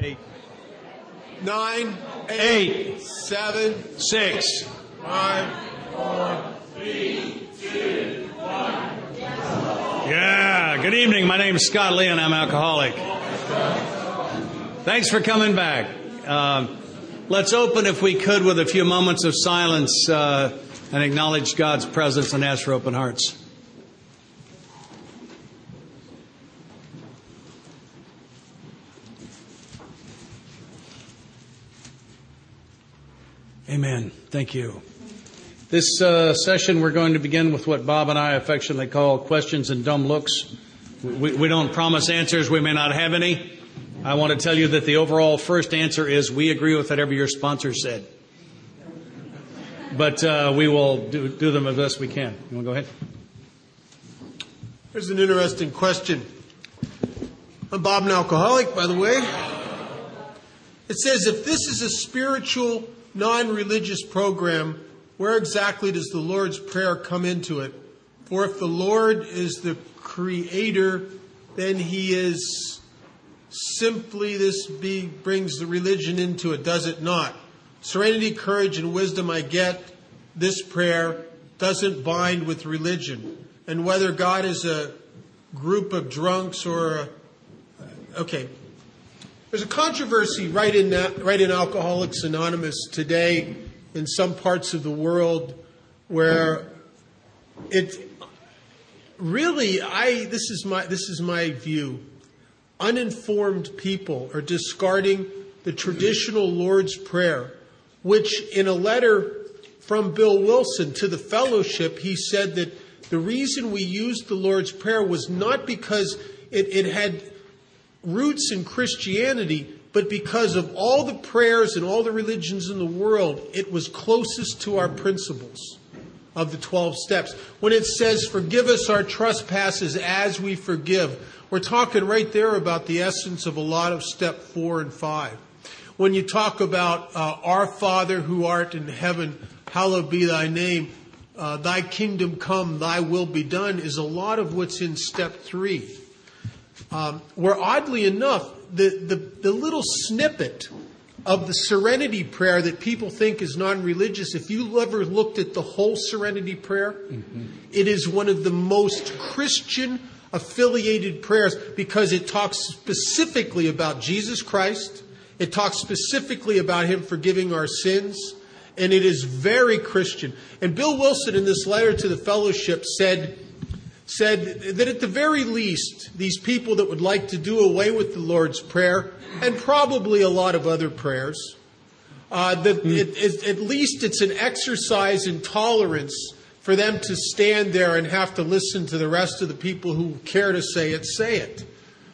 8, 9, 8, 7, 6, 5, 4, 3, 2, 1. Yeah, good evening. My name is Scott Lee and I'm alcoholic. Thanks for coming back. Let's open, if we could, with a few moments of silence and acknowledge God's presence and ask for open hearts. Amen. Thank you. This session, we're going to begin with what Bob and I affectionately call questions and dumb looks. We don't promise answers. We may not have any. I want to tell you that the overall first answer is we agree with whatever your sponsor said. But we will do them as best we can. You want to go ahead? Here's an interesting question. I'm Bob, an alcoholic, by the way. It says, if this is a spiritual, non-religious program, where exactly does the Lord's Prayer come into it? For if the Lord is the creator, then he is simply, brings the religion into it, does it not? Serenity, courage, and wisdom I get. This prayer doesn't bind with religion. And whether God is a group of drunks or okay. There's a controversy right in Alcoholics Anonymous today in some parts of the world where it really, this is my view. Uninformed people are discarding the traditional Lord's Prayer, which in a letter from Bill Wilson to the fellowship, he said that the reason we used the Lord's Prayer was not because it had roots in Christianity, but because of all the prayers and all the religions in the world, it was closest to our principles of the 12 steps. When it says, forgive us our trespasses as we forgive, we're talking right there about the essence of a lot of step 4 and 5. When you talk about our Father who art in heaven, hallowed be thy name, thy kingdom come, thy will be done, is a lot of what's in step 3. Where oddly enough, the little snippet of the Serenity Prayer that people think is non-religious, if you ever looked at the whole Serenity Prayer, it is one of the most Christian-affiliated prayers because it talks specifically about Jesus Christ. It talks specifically about Him forgiving our sins. And it is very Christian. And Bill Wilson, in this letter to the fellowship, said that at the very least, these people that would like to do away with the Lord's Prayer, and probably a lot of other prayers, at least it's an exercise in tolerance for them to stand there and have to listen to the rest of the people who care to say it, say it.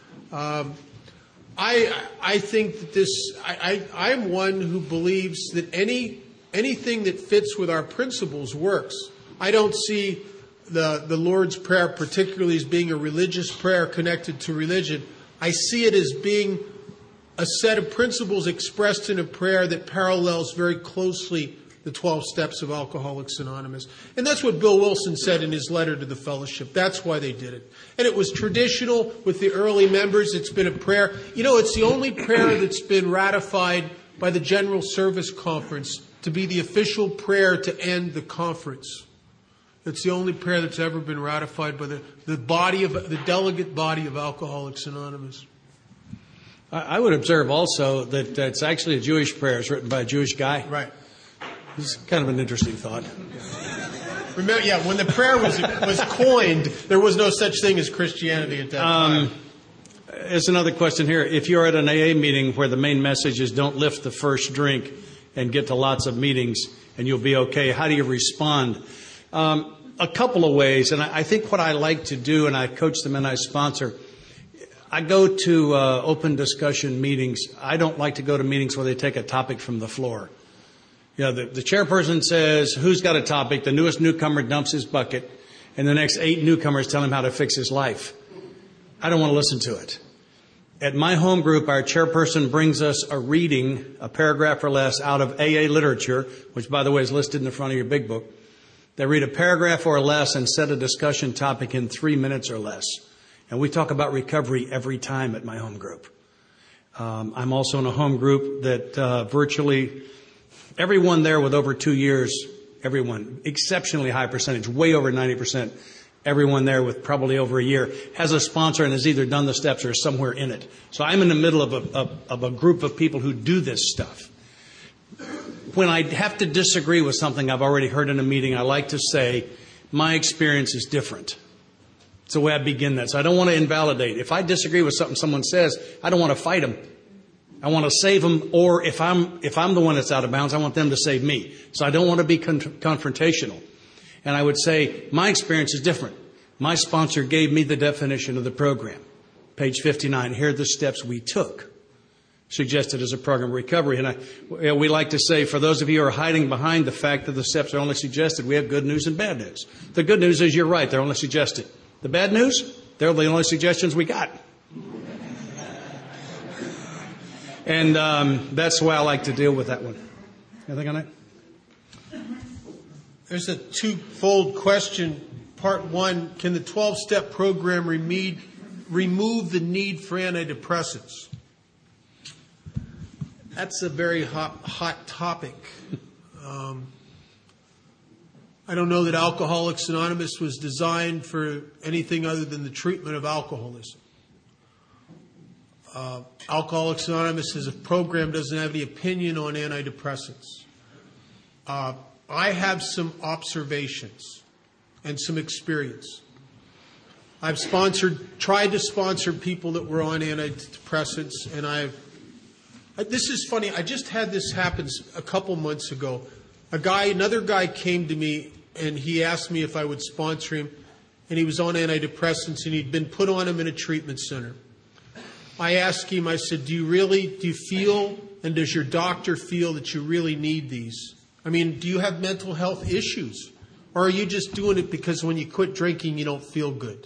I think that I'm one who believes that anything that fits with our principles works. I don't see the Lord's Prayer particularly as being a religious prayer connected to religion. I see it as being a set of principles expressed in a prayer that parallels very closely the 12 steps of Alcoholics Anonymous. And that's what Bill Wilson said in his letter to the fellowship. That's why they did it. And it was traditional with the early members. It's been a prayer. You know, it's the only prayer that's been ratified by the General Service Conference to be the official prayer to end the conference. It's the only prayer that's ever been ratified by the delegate body of Alcoholics Anonymous. I would observe also that it's actually a Jewish prayer. It's written by a Jewish guy. Right. It's kind of an interesting thought. Remember, when the prayer was coined, there was no such thing as Christianity at that time. There's another question here. If you're at an AA meeting where the main message is don't lift the first drink and get to lots of meetings and you'll be okay, how do you respond? A couple of ways, and I think what I like to do, and I coach them and I sponsor, I go to open discussion meetings. I don't like to go to meetings where they take a topic from the floor. You know, the chairperson says, who's got a topic? The newest newcomer dumps his bucket, and the next 8 newcomers tell him how to fix his life. I don't want to listen to it. At my home group, our chairperson brings us a reading, a paragraph or less, out of AA literature, which, by the way, is listed in the front of your big book. They read a paragraph or less and set a discussion topic in 3 minutes or less. And we talk about recovery every time at my home group. I'm also in a home group that virtually everyone there with over 2 years, everyone, exceptionally high percentage, way over 90%, everyone there with probably over a year has a sponsor and has either done the steps or is somewhere in it. So I'm in the middle of a group of people who do this stuff. When I have to disagree with something I've already heard in a meeting, I like to say, my experience is different. It's the way I begin that. So I don't want to invalidate. If I disagree with something someone says, I don't want to fight them. I want to save them, or if I'm the one that's out of bounds, I want them to save me. So I don't want to be confrontational. And I would say, my experience is different. My sponsor gave me the definition of the program. Page 59, here are the steps we took, suggested as a program of recovery. And we like to say, for those of you who are hiding behind the fact that the steps are only suggested, we have good news and bad news. The good news is you're right, they're only suggested. The bad news, they're the only suggestions we got. And that's why I like to deal with that one. Anything on that? There's a twofold question. Part one, can the 12-step program remove the need for antidepressants? That's a very hot topic. I don't know that Alcoholics Anonymous was designed for anything other than the treatment of alcoholism. Alcoholics Anonymous as a program doesn't have any opinion on antidepressants. I have some observations and some experience. I've tried to sponsor people that were on antidepressants, and this is funny. I just had this happen a couple months ago. Another guy came to me and he asked me if I would sponsor him, and he was on antidepressants and he'd been put on them in a treatment center. I asked him, I said, do you feel, and does your doctor feel that you really need these? I mean, do you have mental health issues? Or are you just doing it because when you quit drinking, you don't feel good?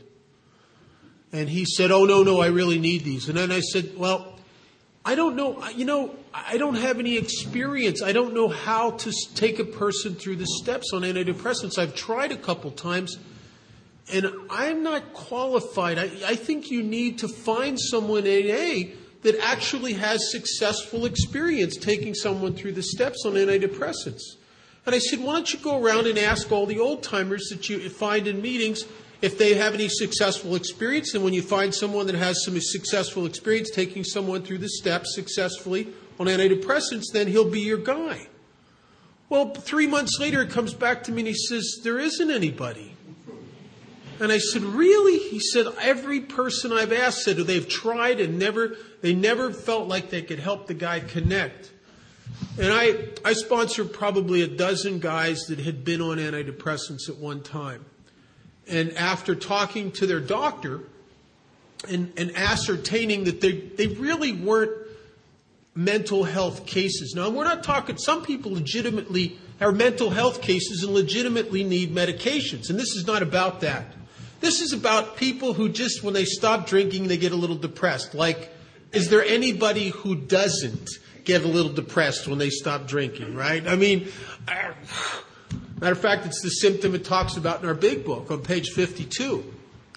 And he said, oh, no, I really need these. And then I said, well, I don't know. I don't have any experience. I don't know how to take a person through the steps on antidepressants. I've tried a couple times, and I'm not qualified. I think you need to find someone in AA that actually has successful experience taking someone through the steps on antidepressants. And I said, why don't you go around and ask all the old-timers that you find in meetings if they have any successful experience, and when you find someone that has some successful experience taking someone through the steps successfully on antidepressants, then he'll be your guy. Well, 3 months later, he comes back to me and he says, there isn't anybody. And I said, really? He said, every person I've asked said they've tried and they never felt like they could help the guy connect. And I sponsored probably a dozen guys that had been on antidepressants at one time. And after talking to their doctor and ascertaining that they really weren't mental health cases. Now, we're not talking, some people legitimately are mental health cases and legitimately need medications. And this is not about that. This is about people who just, when they stop drinking, they get a little depressed. Like, is there anybody who doesn't get a little depressed when they stop drinking, right? I mean, matter of fact, it's the symptom it talks about in our big book on page 52.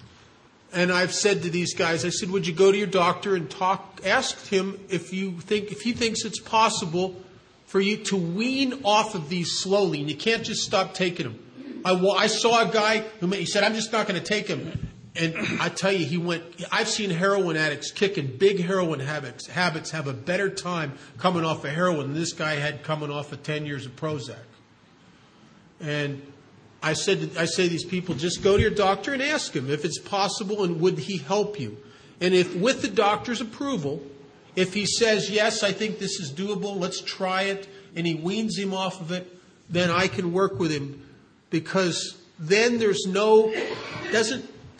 And I've said to these guys, I said, would you go to your doctor and ask him if he thinks it's possible for you to wean off of these slowly, and you can't just stop taking them. I saw a guy he said, I'm just not going to take them. And I tell you, I've seen heroin addicts kicking big heroin habits have a better time coming off of heroin than this guy had coming off of 10 years of Prozac. And I say to these people, just go to your doctor and ask him if it's possible and would he help you. And if with the doctor's approval, if he says, yes, I think this is doable, let's try it, and he weans him off of it, then I can work with him. Because then there's this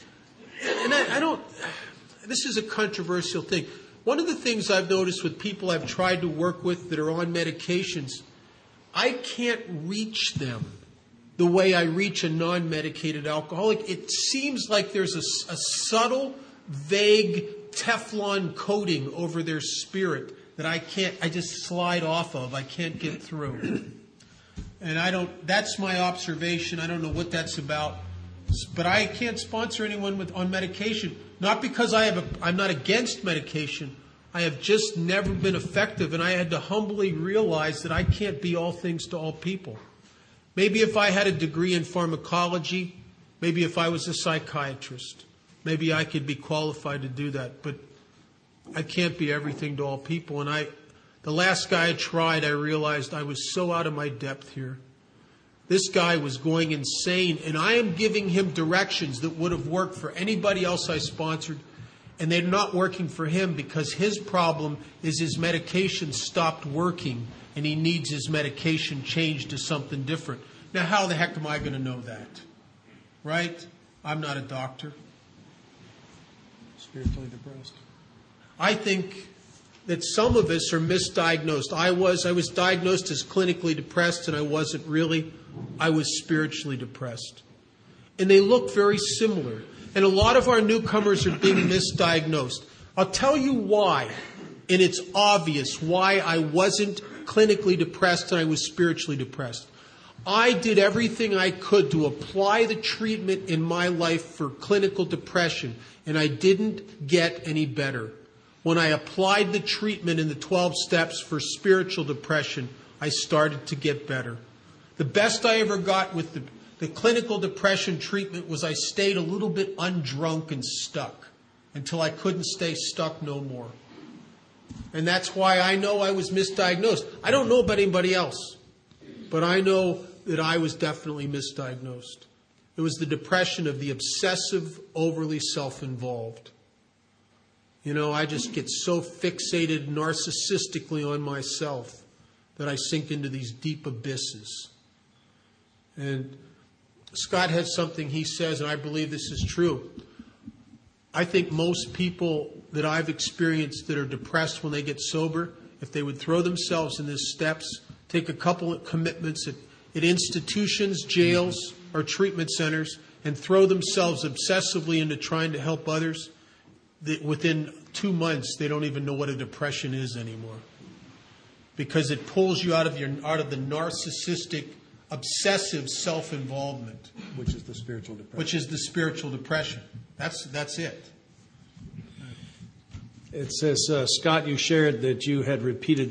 is a controversial thing. One of the things I've noticed with people I've tried to work with that are on medications, I can't reach them the way I reach a non-medicated alcoholic. It seems like there's a subtle, vague Teflon coating over their spirit that I just slide off of. I can't get through. And that's my observation. I don't know what that's about. But I can't sponsor anyone on medication. Not because I'm not against medication. I have just never been effective, and I had to humbly realize that I can't be all things to all people. Maybe if I had a degree in pharmacology, maybe if I was a psychiatrist, maybe I could be qualified to do that, but I can't be everything to all people. And the last guy I tried, I realized I was so out of my depth here. This guy was going insane, and I am giving him directions that would have worked for anybody else I sponsored, and they're not working for him because his problem is his medication stopped working, and he needs his medication changed to something different. Now, how the heck am I going to know that? Right? I'm not a doctor. Spiritually depressed. I think that some of us are misdiagnosed. I was diagnosed as clinically depressed, and I wasn't really. I was spiritually depressed. And they look very similar. And a lot of our newcomers are being misdiagnosed. I'll tell you why, and it's obvious why I wasn't clinically depressed and I was spiritually depressed. I did everything I could to apply the treatment in my life for clinical depression, and I didn't get any better. When I applied the treatment in the 12 steps for spiritual depression, I started to get better. The best I ever got with the clinical depression treatment was I stayed a little bit undrunk and stuck until I couldn't stay stuck no more. And that's why I know I was misdiagnosed. I don't know about anybody else, but I know that I was definitely misdiagnosed. It was the depression of the obsessive, overly self-involved. You know, I just get so fixated narcissistically on myself that I sink into these deep abysses. And Scott has something he says, and I believe this is true. I think most people that I've experienced that are depressed when they get sober, if they would throw themselves in these steps, take a couple of commitments at institutions, jails, or treatment centers, and throw themselves obsessively into trying to help others, that within 2 months they don't even know what a depression is anymore, because it pulls you out of the narcissistic, obsessive self-involvement, Which is the spiritual depression. That's it. It says, Scott, you shared that you had repeated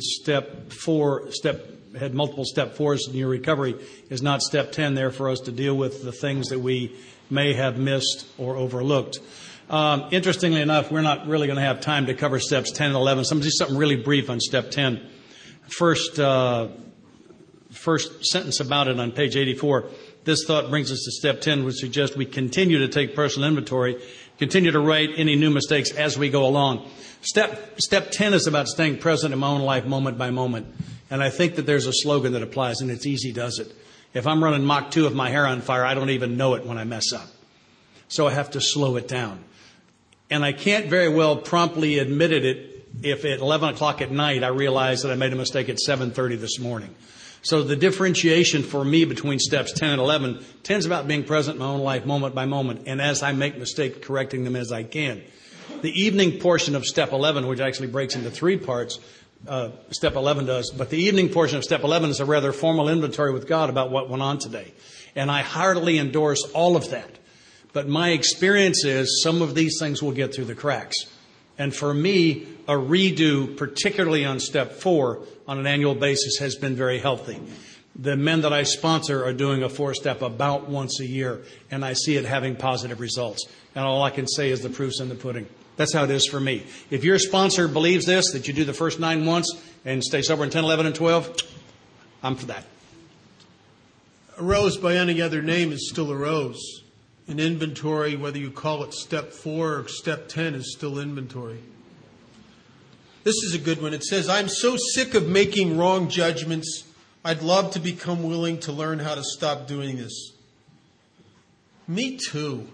had multiple step 4s in your recovery. Is not step 10 there for us to deal with the things that we may have missed or overlooked? Interestingly enough, we're not really going to have time to cover steps 10 and 11. Something really brief on step 10. First sentence about it on page 84. This thought brings us to step 10, which suggests we continue to take personal inventory, continue to write any new mistakes as we go along. Step 10 is about staying present in my own life moment by moment. And I think that there's a slogan that applies, and it's easy does it. If I'm running Mach 2 with my hair on fire, I don't even know it when I mess up. So I have to slow it down. And I can't very well promptly admit it if at 11 o'clock at night I realize that I made a mistake at 7:30 this morning. So the differentiation for me between steps 10 and 11, 10 is about being present in my own life moment by moment, and as I make mistakes, correcting them as I can. The evening portion of step 11, which actually breaks into 3 parts, step 11 does, but the evening portion of step 11 is a rather formal inventory with God about what went on today. And I heartily endorse all of that. But my experience is some of these things will get through the cracks. And for me, a redo, particularly on step 4, on an annual basis has been very healthy. The men that I sponsor are doing a 4-step about once a year, and I see it having positive results. And all I can say is the proof's in the pudding. That's how it is for me. If your sponsor believes this, that you do the first 9 once and stay sober in 10, 11, and 12, I'm for that. A rose by any other name is still a rose. An inventory, whether you call it step 4 or step 10, is still inventory. This is a good one. It says, I'm so sick of making wrong judgments. I'd love to become willing to learn how to stop doing this. Me too.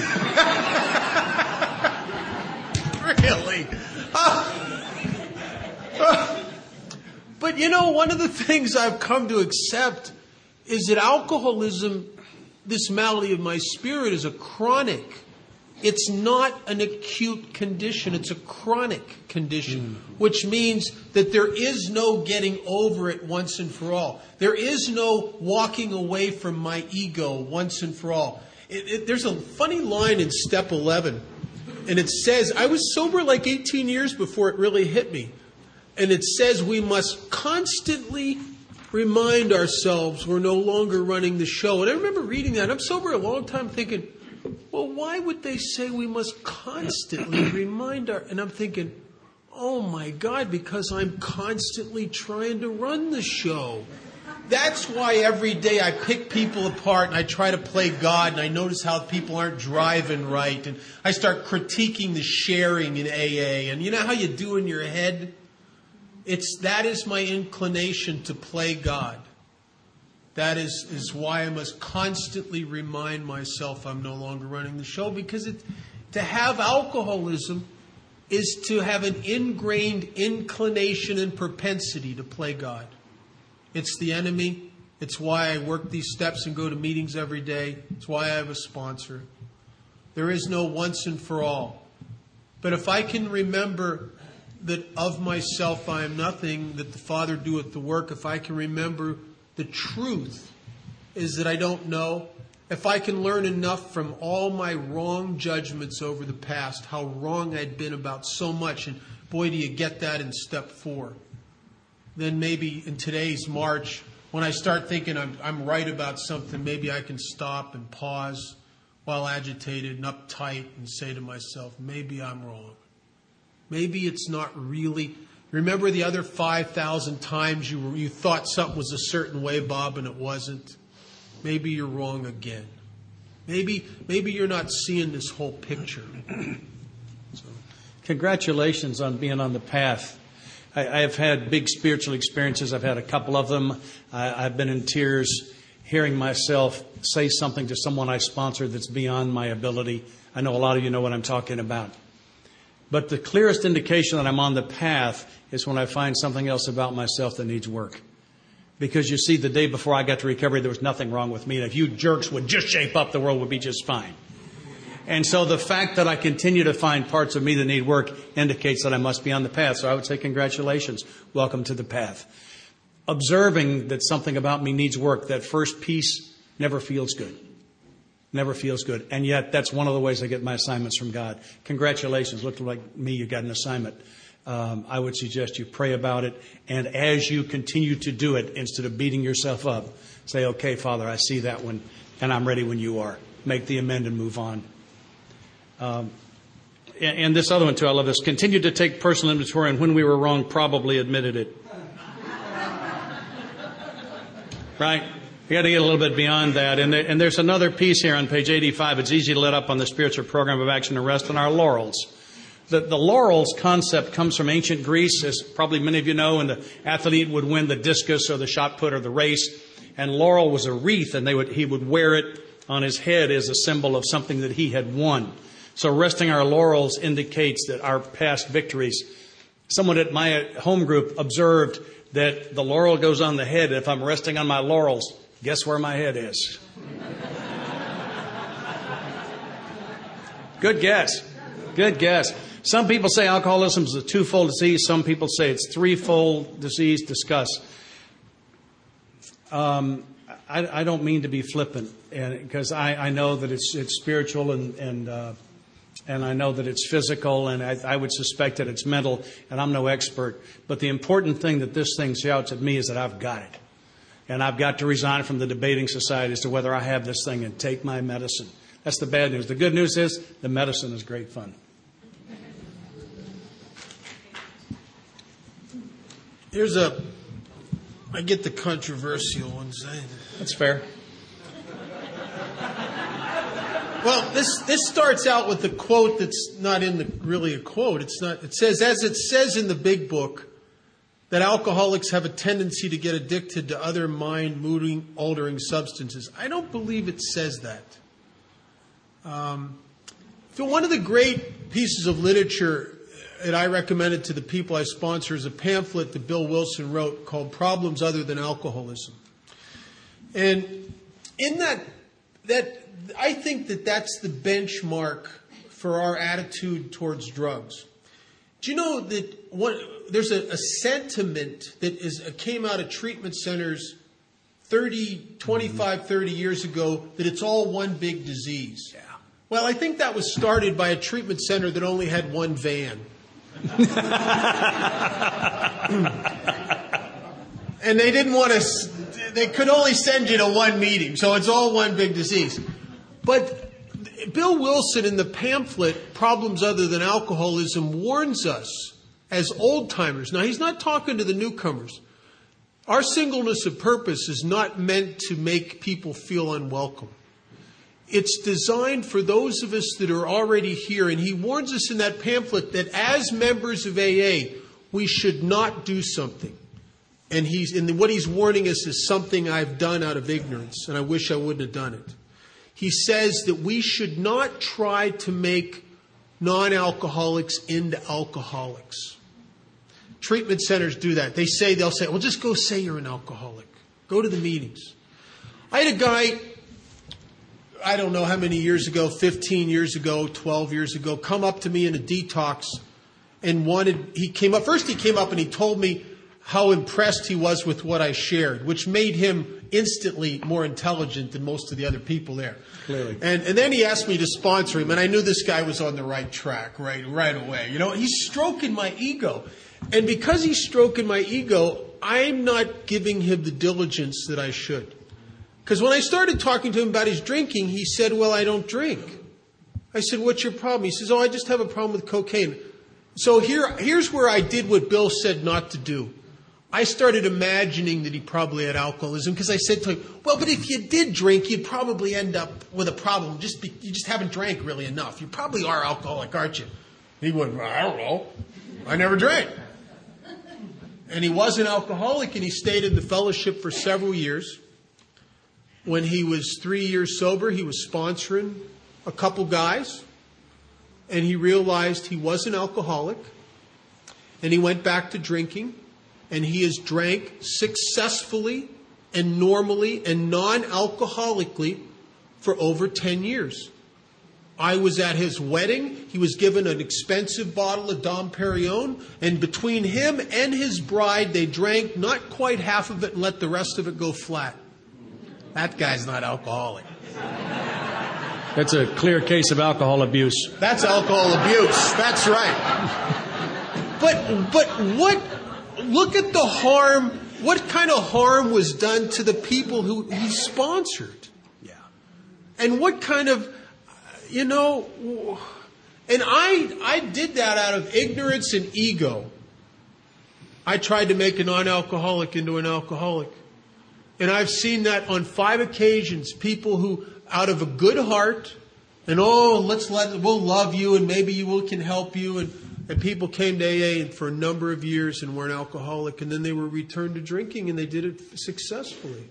Really? But you know, one of the things I've come to accept is that alcoholism, this malady of my spirit, is a chronic. It's not an acute condition. It's a chronic condition, which means that there is no getting over it once and for all. There is no walking away from my ego once and for all. There's a funny line in step 11. And it says, I was sober like 18 years before it really hit me. And it says we must constantly remind ourselves we're no longer running the show. And I remember reading that. I'm sober a long time thinking, well, why would they say we must constantly and I'm thinking, oh my God, because I'm constantly trying to run the show. That's why every day I pick people apart and I try to play God, and I notice how people aren't driving right, and I start critiquing the sharing in AA. And you know how you do in your head? That is my inclination to play God. That is why I must constantly remind myself I'm no longer running the show, because to have alcoholism is to have an ingrained inclination and propensity to play God. It's the enemy. It's why I work these steps and go to meetings every day. It's why I have a sponsor. There is no once and for all. But if I can remember that of myself I am nothing, that the Father doeth the work, if I can remember the truth is that I don't know, if I can learn enough from all my wrong judgments over the past, how wrong I'd been about so much, and boy, do you get that in step 4. Then maybe in today's march, when I start thinking I'm right about something, maybe I can stop and pause while agitated and uptight and say to myself, maybe I'm wrong. Maybe it's not really. Remember the other 5,000 times you thought something was a certain way, Bob, and it wasn't? Maybe you're wrong again. Maybe you're not seeing this whole picture. Congratulations on being on the path. I have had big spiritual experiences. I've had a couple of them. I've been in tears hearing myself say something to someone I sponsored that's beyond my ability. I know a lot of you know what I'm talking about. But the clearest indication that I'm on the path is when I find something else about myself that needs work. Because you see, the day before I got to recovery, there was nothing wrong with me. And if you jerks would just shape up, the world would be just fine. And so the fact that I continue to find parts of me that need work indicates that I must be on the path. So I would say congratulations. Welcome to the path. Observing that something about me needs work, that first piece never feels good. Never feels good. And yet that's one of the ways I get my assignments from God. Congratulations. Looked like me, you got an assignment. I would suggest you pray about it. And as you continue to do it, instead of beating yourself up, say, okay, Father, I see that one, and I'm ready when you are. Make the amend and move on. And this other one, too, I love this. Continue to take personal inventory, and when we were wrong, probably admitted it. Right? You got to get a little bit beyond that. And there's another piece here on page 85. It's easy to let up on the spiritual program of action and rest on our laurels. The laurels concept comes from ancient Greece, as probably many of you know, and the athlete would win the discus or the shot put or the race. And laurel was a wreath, and he would wear it on his head as a symbol of something that he had won. So resting our laurels indicates that our past victories. Someone at my home group observed that the laurel goes on the head. If I'm resting on my laurels, guess where my head is? Good guess. Good guess. Some people say alcoholism is a twofold disease. Some people say it's threefold disease. Discuss. I don't mean to be flippant, because I know that it's spiritual and I know that it's physical, and I would suspect that it's mental, and I'm no expert. But the important thing that this thing shouts at me is that I've got it. And I've got to resign from the debating society as to whether I have this thing and take my medicine. That's the bad news. The good news is the medicine is great fun. I get the controversial ones. That's fair. Well, this starts out with a quote that's not really a quote. It says, as it says in the big book, that alcoholics have a tendency to get addicted to other mind-altering substances. I don't believe it says that. So one of the great pieces of literature that I recommended to the people I sponsor is a pamphlet that Bill Wilson wrote called Problems Other Than Alcoholism. And in that I think that's the benchmark for our attitude towards drugs. Do you know that there's a sentiment that came out of treatment centers 25, 30 years ago, that it's all one big disease? Yeah. Well, I think that was started by a treatment center that only had one van. And they didn't want to, they could only send you to one meeting, so it's all one big disease. But Bill Wilson in the pamphlet, Problems Other Than Alcoholism, warns us as old-timers. Now, he's not talking to the newcomers. Our singleness of purpose is not meant to make people feel unwelcome. It's designed for those of us that are already here. And he warns us in that pamphlet that as members of AA, we should not do something. And what he's warning us is something I've done out of ignorance, and I wish I wouldn't have done it. He says that we should not try to make non-alcoholics into alcoholics. Treatment centers do that. They'll say, well, just go say you're an alcoholic. Go to the meetings. I had a guy, I don't know how many years ago, 15 years ago, 12 years ago, come up to me in a detox and he came up and he told me how impressed he was with what I shared, which made him instantly more intelligent than most of the other people there. Clearly. And then he asked me to sponsor him, and I knew this guy was on the right track right away. You know, he's stroking my ego. And because he's stroking my ego, I'm not giving him the diligence that I should. Because when I started talking to him about his drinking, he said, well, I don't drink. I said, what's your problem? He says, I just have a problem with cocaine. So here's where I did what Bill said not to do. I started imagining that he probably had alcoholism because I said to him, well, but if you did drink, you'd probably end up with a problem. You just haven't drank really enough. You probably are alcoholic, aren't you? He went, well, I don't know. I never drank. And he was an alcoholic, and he stayed in the fellowship for several years. When he was 3 years sober, he was sponsoring a couple guys, and he realized he was an alcoholic, and he went back to drinking. And he has drank successfully and normally and non-alcoholically for over 10 years. I was at his wedding. He was given an expensive bottle of Dom Perignon. And between him and his bride, they drank not quite half of it and let the rest of it go flat. That guy's not alcoholic. That's a clear case of alcohol abuse. That's alcohol abuse. That's right. But what... Look at the harm. What kind of harm was done to the people who he sponsored? Yeah. And what kind of, and I did that out of ignorance and ego. I tried to make a non-alcoholic into an alcoholic. And I've seen that on 5 occasions, people who, out of a good heart, and we'll love you, and maybe we can help you, and people came to AA for a number of years and were an alcoholic, and then they were returned to drinking, and they did it successfully.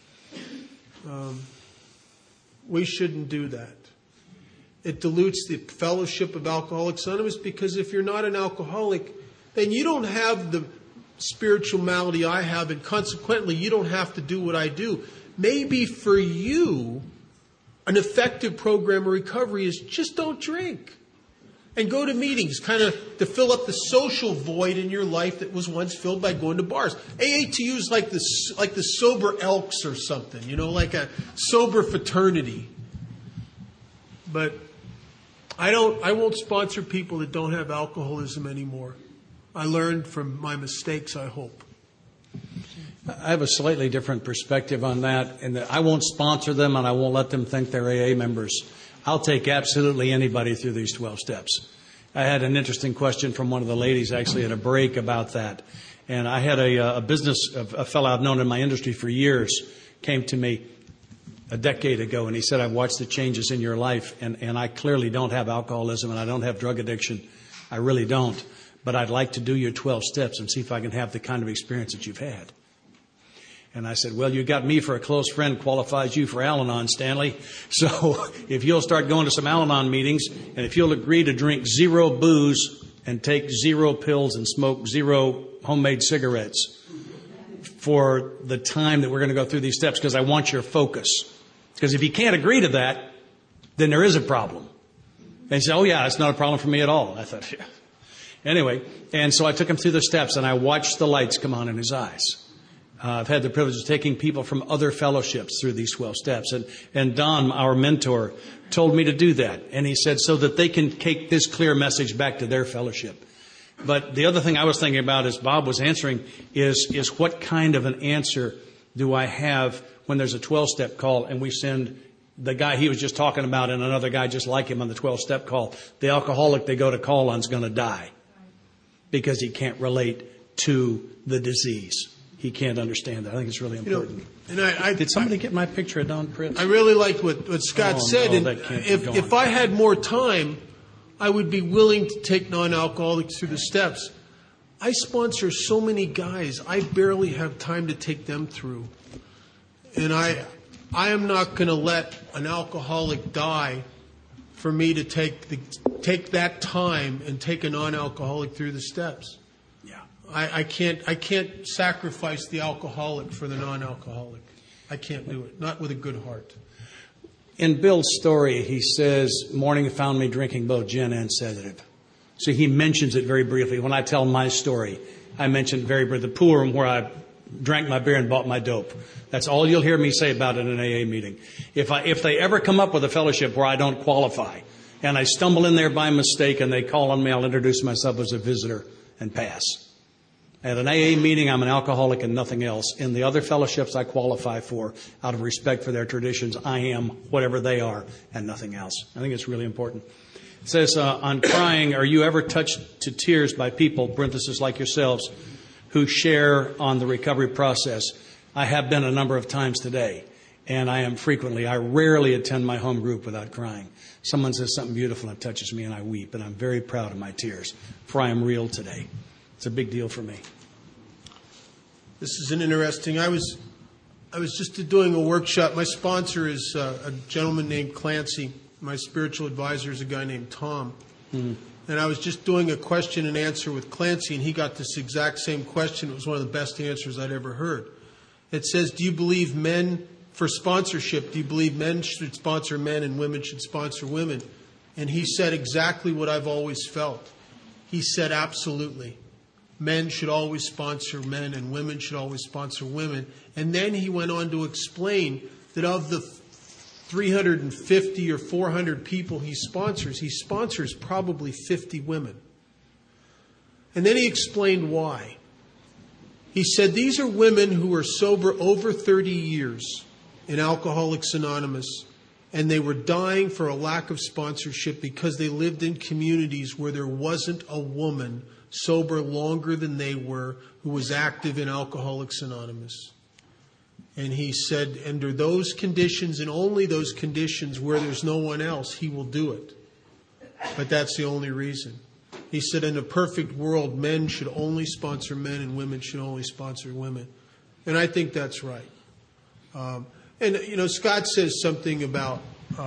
We shouldn't do that. It dilutes the fellowship of Alcoholics Anonymous, because if you're not an alcoholic, then you don't have the spiritual malady I have, and consequently, you don't have to do what I do. Maybe for you, an effective program of recovery is just don't drink. And go to meetings, kind of to fill up the social void in your life that was once filled by going to bars. AA to you is like the sober Elks or something, like a sober fraternity. But I won't sponsor people that don't have alcoholism anymore. I learned from my mistakes, I hope. I have a slightly different perspective on that, and that I won't sponsor them, and I won't let them think they're AA members. I'll take absolutely anybody through these 12 steps. I had an interesting question from one of the ladies actually at a break about that. And I had a fellow I've known in my industry for years came to me a decade ago, and he said, I've watched the changes in your life, and I clearly don't have alcoholism, and I don't have drug addiction. I really don't. But I'd like to do your 12 steps and see if I can have the kind of experience that you've had. And I said, well, you got me for a close friend, qualifies you for Al-Anon, Stanley. So if you'll start going to some Al-Anon meetings, and if you'll agree to drink 0 booze and take 0 pills and smoke 0 homemade cigarettes for the time that we're going to go through these steps, because I want your focus. Because if you can't agree to that, then there is a problem. And he said, oh, yeah, it's not a problem for me at all. I thought, yeah. Anyway, and so I took him through the steps, and I watched the lights come on in his eyes. I've had the privilege of taking people from other fellowships through these 12 steps. And Don, our mentor, told me to do that. And he said so that they can take this clear message back to their fellowship. But the other thing I was thinking about as Bob was answering is what kind of an answer do I have when there's a 12-step call and we send the guy he was just talking about and another guy just like him on the 12-step call. The alcoholic they go to call on is going to die because he can't relate to the disease. He can't understand that. I think it's really important. Did somebody get my picture of Don Pritz? I really liked what Scott said. No, and that can't keep going. if I had more time, I would be willing to take non-alcoholics through the steps. I sponsor so many guys, I barely have time to take them through. And I am not going to let an alcoholic die for me to take that time and take a non-alcoholic through the steps. Yeah. I can't sacrifice the alcoholic for the non-alcoholic. I can't do it, not with a good heart. In Bill's story, he says, morning found me drinking both gin and sedative. So he mentions it very briefly. When I tell my story, I mention very briefly the pool room where I drank my beer and bought my dope. That's all you'll hear me say about it in an AA meeting. If they ever come up with a fellowship where I don't qualify, and I stumble in there by mistake and they call on me, I'll introduce myself as a visitor and pass. At an AA meeting, I'm an alcoholic and nothing else. In the other fellowships I qualify for, out of respect for their traditions, I am whatever they are and nothing else. I think it's really important. It says, on crying, are you ever touched to tears by people, parenthesis, like yourselves, who share on the recovery process? I have been a number of times today, and I rarely attend my home group without crying. Someone says something beautiful and it touches me and I weep, and I'm very proud of my tears, for I am real today. It's a big deal for me. This is an interesting. I was just doing a workshop. My sponsor is a gentleman named Clancy. My spiritual advisor is a guy named Tom. Mm-hmm. And I was just doing a question and answer with Clancy, and he got this exact same question. It was one of the best answers I'd ever heard. It says, do you believe men, for sponsorship, do you believe men should sponsor men and women should sponsor women? And he said exactly what I've always felt. He said, absolutely. Men should always sponsor men and women should always sponsor women. And then he went on to explain that of the 350 or 400 people he sponsors probably 50 women. And then he explained why. He said these are women who are sober over 30 years in Alcoholics Anonymous, and they were dying for a lack of sponsorship because they lived in communities where there wasn't a woman sober longer than they were who was active in Alcoholics Anonymous. And he said, under those conditions and only those conditions where there's no one else, he will do it. But that's the only reason. He said, in a perfect world, men should only sponsor men and women should only sponsor women. And I think that's right. Scott says something about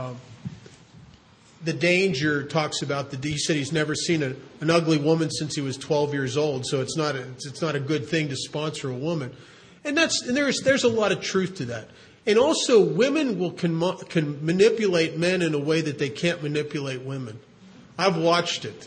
the danger, talks about he said he's never seen an ugly woman since he was 12 years old, so it's not a good thing to sponsor a woman. And there's a lot of truth to that. And also, women can manipulate men in a way that they can't manipulate women. I've watched it.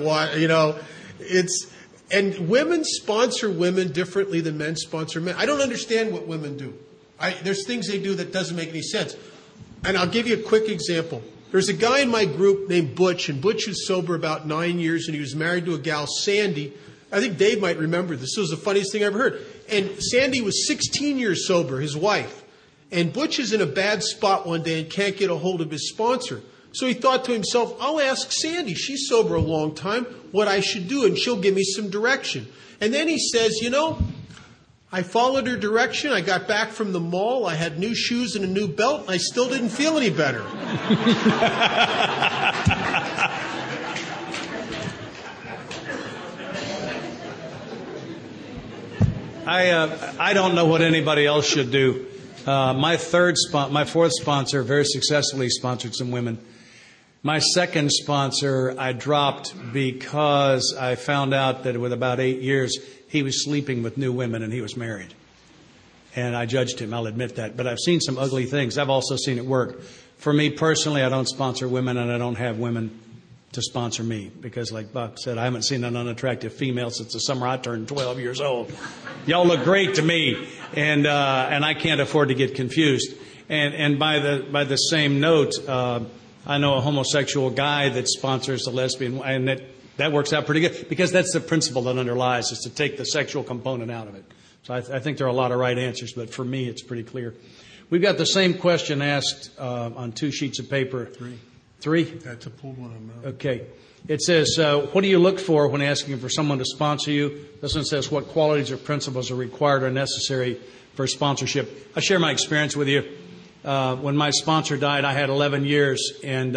And women sponsor women differently than men sponsor men. I don't understand what women do. There's things they do that doesn't make any sense. And I'll give you a quick example. There's a guy in my group named Butch, and Butch was sober about 9 years, and he was married to a gal, Sandy. I think Dave might remember this. This was the funniest thing I ever heard. And Sandy was 16 years sober, his wife. And Butch is in a bad spot one day and can't get a hold of his sponsor. So he thought to himself, I'll ask Sandy. She's sober a long time, what I should do, and she'll give me some direction. And then he says, I followed her direction. I got back from the mall. I had new shoes and a new belt, and I still didn't feel any better. I don't know what anybody else should do. My fourth sponsor very successfully sponsored some women. My second sponsor I dropped because I found out that with about 8 years he was sleeping with new women and he was married. And I judged him, I'll admit that. But I've seen some ugly things. I've also seen it work. For me personally, I don't sponsor women and I don't have women. to sponsor me because, like Buck said, I haven't seen an unattractive female since the summer I turned 12 years old. Y'all look great to me, and I can't afford to get confused. And by the same note, I know a homosexual guy that sponsors a lesbian, and that works out pretty good because that's the principle that underlies, is to take the sexual component out of it. So I think there are a lot of right answers, but for me, it's pretty clear. We've got the same question asked on 2 sheets of paper. 3? That's a pulled one. Okay. It says, what do you look for when asking for someone to sponsor you? This one says, what qualities or principles are required or necessary for sponsorship? I'll share my experience with you. When my sponsor died, I had 11 years, and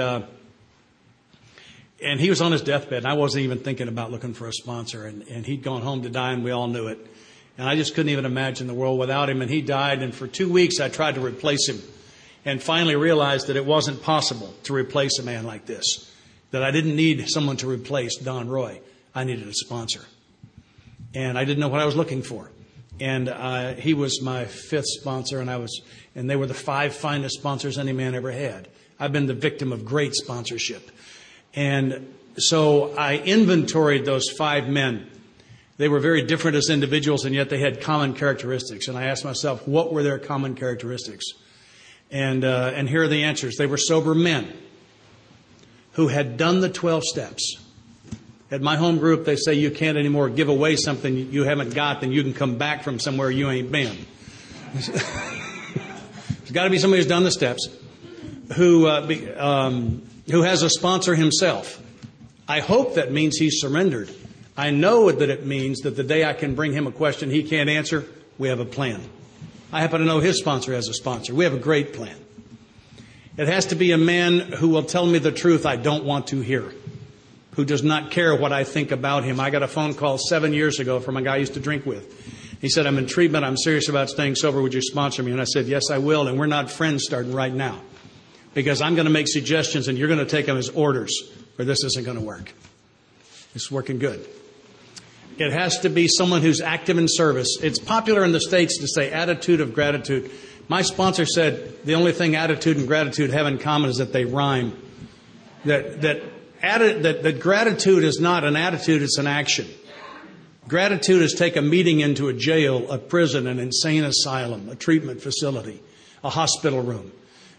he was on his deathbed, and I wasn't even thinking about looking for a sponsor, and he'd gone home to die, and we all knew it. And I just couldn't even imagine the world without him, and he died, and for 2 weeks I tried to replace him, and finally realized that it wasn't possible to replace a man like this, that I didn't need someone to replace Don Roy. I needed a sponsor. And I didn't know what I was looking for. And he was my 5th sponsor, and they were the 5 finest sponsors any man ever had. I've been the victim of great sponsorship. And so I inventoried those 5 men. They were very different as individuals, and yet they had common characteristics. And I asked myself, what were their common characteristics? And here are the answers. They were sober men who had done the 12 steps. At my home group, they say you can't anymore give away something you haven't got, then you can come back from somewhere you ain't been. There's got to be somebody who's done the steps, who has a sponsor himself. I hope that means he's surrendered. I know that it means that the day I can bring him a question he can't answer, we have a plan. I happen to know his sponsor has a sponsor. We have a great plan. It has to be a man who will tell me the truth I don't want to hear, who does not care what I think about him. I got a phone call 7 years ago from a guy I used to drink with. He said, I'm in treatment. I'm serious about staying sober. Would you sponsor me? And I said, yes, I will. And we're not friends starting right now because I'm going to make suggestions and you're going to take them as orders or this isn't going to work. It's working good. It has to be someone who's active in service. It's popular in the States to say attitude of gratitude. My sponsor said the only thing attitude and gratitude have in common is that they rhyme. That gratitude is not an attitude, it's an action. Gratitude is take a meeting into a jail, a prison, an insane asylum, a treatment facility, a hospital room.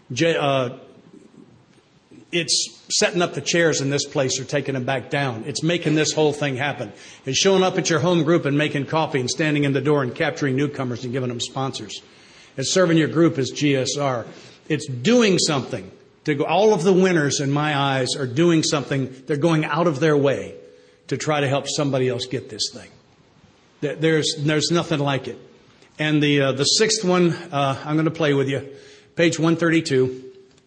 It's setting up the chairs in this place or taking them back down. It's making this whole thing happen. It's showing up at your home group and making coffee and standing in the door and capturing newcomers and giving them sponsors. It's serving your group as GSR. It's doing something. All of the winners in my eyes are doing something. They're going out of their way to try to help somebody else get this thing. There's nothing like it. And the 6th one, I'm going to play with you. Page 132.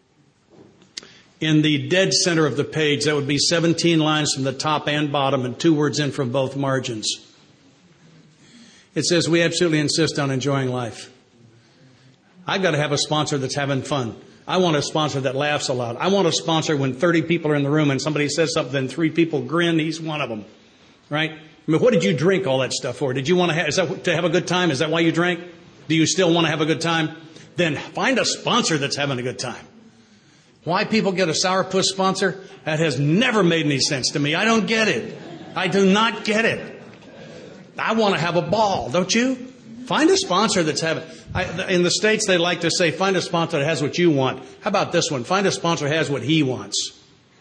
In the dead center of the page, that would be 17 lines from the top and bottom and 2 words in from both margins. It says, we absolutely insist on enjoying life. I've got to have a sponsor that's having fun. I want a sponsor that laughs a lot. I want a sponsor when 30 people are in the room and somebody says something and 3 people grin, he's one of them. Right? I mean, what did you drink all that stuff for? Did you want to is that to have a good time? Is that why you drank? Do you still want to have a good time? Then find a sponsor that's having a good time. Why people get a sourpuss sponsor? That has never made any sense to me. I don't get it. I do not get it. I want to have a ball, don't you? Find a sponsor that's having... in the States, they like to say, find a sponsor that has what you want. How about this one? Find a sponsor that has what he wants.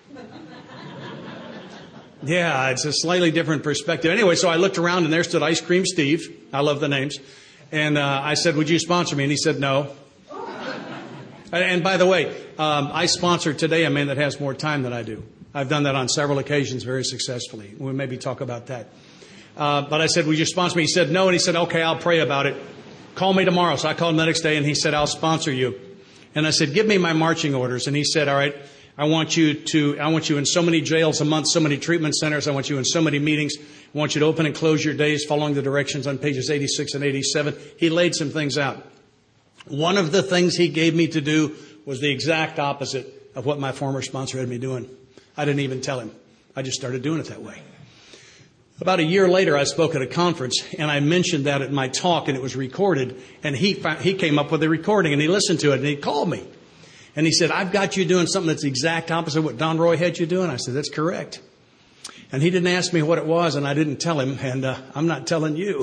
Yeah, it's a slightly different perspective. Anyway, so I looked around and there stood Ice Cream Steve. I love the names. And I said, would you sponsor me? And he said, no. And by the way, I sponsor today a man that has more time than I do. I've done that on several occasions very successfully. We'll maybe talk about that. But I said, would you sponsor me? He said, no. And he said, okay, I'll pray about it. Call me tomorrow. So I called him the next day and he said, I'll sponsor you. And I said, give me my marching orders. And he said, all right, I want you in so many jails a month, so many treatment centers. I want you in so many meetings. I want you to open and close your days following the directions on pages 86 and 87. He laid some things out. One of the things he gave me to do was the exact opposite of what my former sponsor had me doing. I didn't even tell him. I just started doing it that way. About a year later, I spoke at a conference, and I mentioned that at my talk, and it was recorded. And he came up with the recording, and he listened to it, and he called me. And he said, I've got you doing something that's the exact opposite of what Don Roy had you doing. I said, that's correct. And he didn't ask me what it was, and I didn't tell him, and I'm not telling you.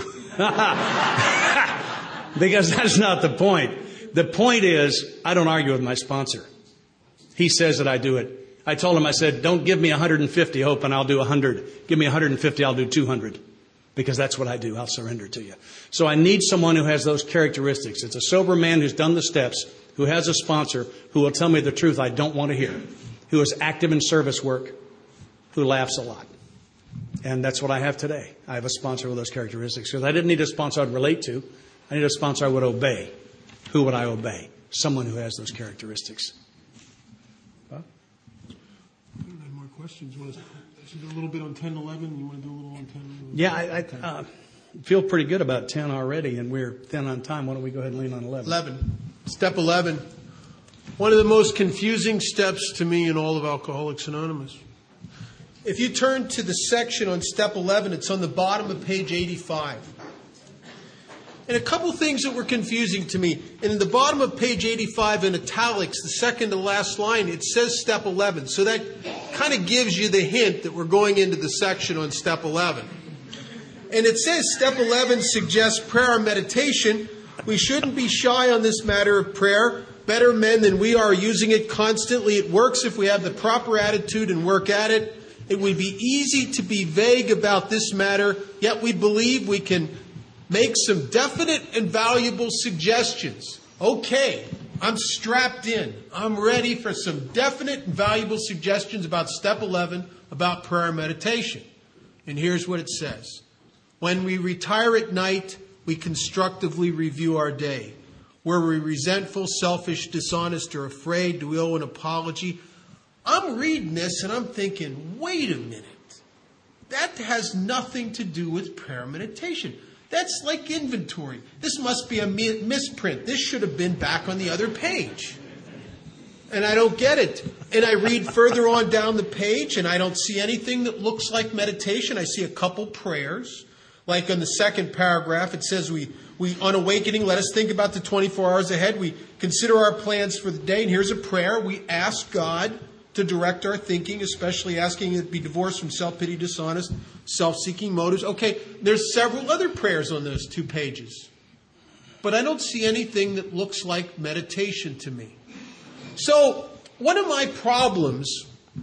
Because that's not the point. The point is, I don't argue with my sponsor. He says that I do it. I told him, I said, don't give me 150 hope and I'll do 100. Give me 150, I'll do 200. Because that's what I do. I'll surrender to you. So I need someone who has those characteristics. It's a sober man who's done the steps, who has a sponsor, who will tell me the truth I don't want to hear, who is active in service work, who laughs a lot. And that's what I have today. I have a sponsor with those characteristics. Because I didn't need a sponsor I'd relate to. I need a sponsor I would obey. Who would I obey? Someone who has those characteristics. I don't have more questions. You want to do a little bit on 10:11? You want to do a little on 10? Yeah, I feel pretty good about 10 already, and we're thin on time. Why don't we go ahead and lean on 11? 11. Step 11. One of the most confusing steps to me in all of Alcoholics Anonymous. If you turn to the section on step 11, it's on the bottom of page 85. And a couple things that were confusing to me. And in the bottom of page 85 in italics, the second to last line, it says step 11. So that kind of gives you the hint that we're going into the section on step 11. And it says step 11 suggests prayer and meditation. We shouldn't be shy on this matter of prayer. Better men than we are using it constantly. It works if we have the proper attitude and work at it. It would be easy to be vague about this matter, yet we believe we can make some definite and valuable suggestions. Okay, I'm strapped in. I'm ready for some definite and valuable suggestions about step 11, about prayer and meditation. And here's what it says. When we retire at night, we constructively review our day. Were we resentful, selfish, dishonest, or afraid? Do we owe an apology? I'm reading this and I'm thinking, wait a minute. That has nothing to do with prayer and meditation. That's like inventory. This must be a misprint. This should have been back on the other page. And I don't get it. And I read further on down the page and I don't see anything that looks like meditation. I see a couple prayers. Like on the second paragraph, it says we on awakening, let us think about the 24 hours ahead. We consider our plans for the day. And here's a prayer. We ask God to direct our thinking, especially asking it be divorced from self-pity, dishonest, self-seeking motives. Okay, there's several other prayers on those 2 pages. But I don't see anything that looks like meditation to me. So one of my problems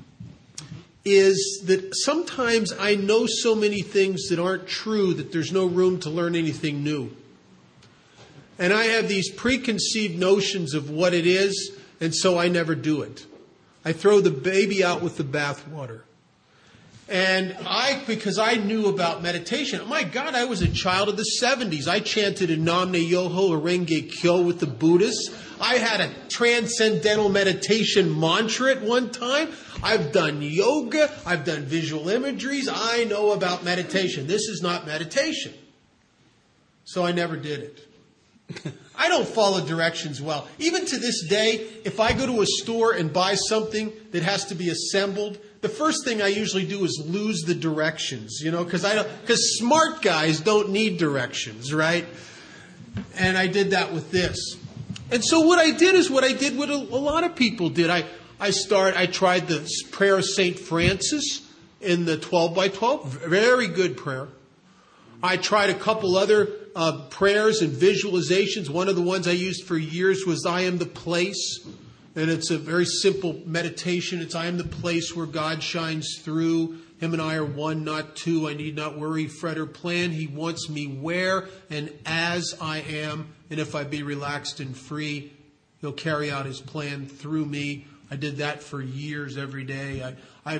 is that sometimes I know so many things that aren't true that there's no room to learn anything new. And I have these preconceived notions of what it is, and so I never do it. I throw the baby out with the bathwater. And because I knew about meditation, my God, I was a child of the 70s. I chanted in Namne Yoho Renge Kyo with the Buddhists. I had a transcendental meditation mantra at one time. I've done yoga. I've done visual imageries. I know about meditation. This is not meditation. So I never did it. I don't follow directions well. Even to this day, if I go to a store and buy something that has to be assembled, the first thing I usually do is lose the directions, because smart guys don't need directions, right? And I did that with this. And so what I did is what I did what a lot of people did. I tried the prayer of St. Francis in the 12 by 12. Very good prayer. I tried a couple other prayers and visualizations. One of the ones I used for years was I Am the Place. And it's a very simple meditation. It's I am the place where God shines through. Him and I are one, not two. I need not worry, fret, or plan. He wants me where and as I am. And if I be relaxed and free, He'll carry out His plan through me. I did that for years, every day.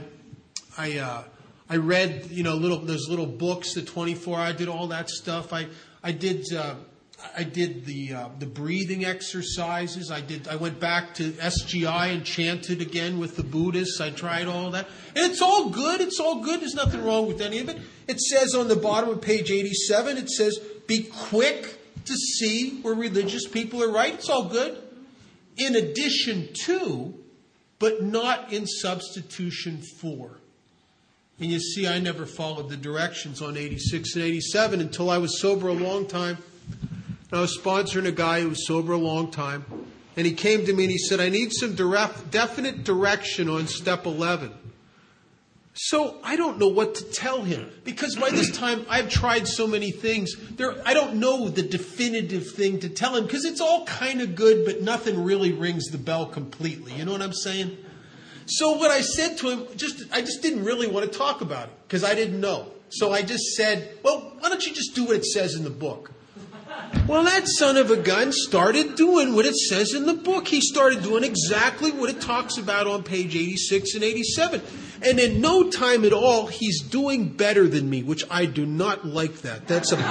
I read, those little books, the 24. I did all that stuff. I did the breathing exercises. I went back to SGI and chanted again with the Buddhists. I tried all that. And it's all good. It's all good. There's nothing wrong with any of it. It says on the bottom of page 87, it says, be quick to see where religious people are right. It's all good. In addition to, but not in substitution for. And you see, I never followed the directions on 86 and 87 until I was sober a long time. I was sponsoring a guy who was sober a long time. And he came to me and he said, I need some definite direction on step 11. So I don't know what to tell him, because by this time I've tried so many things. I don't know the definitive thing to tell him, because it's all kind of good, but nothing really rings the bell completely. You know what I'm saying? So what I said to him, I just didn't really want to talk about it, because I didn't know. So I just said, well, why don't you just do what it says in the book? Well, that son of a gun started doing what it says in the book. He started doing exactly what it talks about on page 86 and 87. And in no time at all, he's doing better than me, which I do not like that.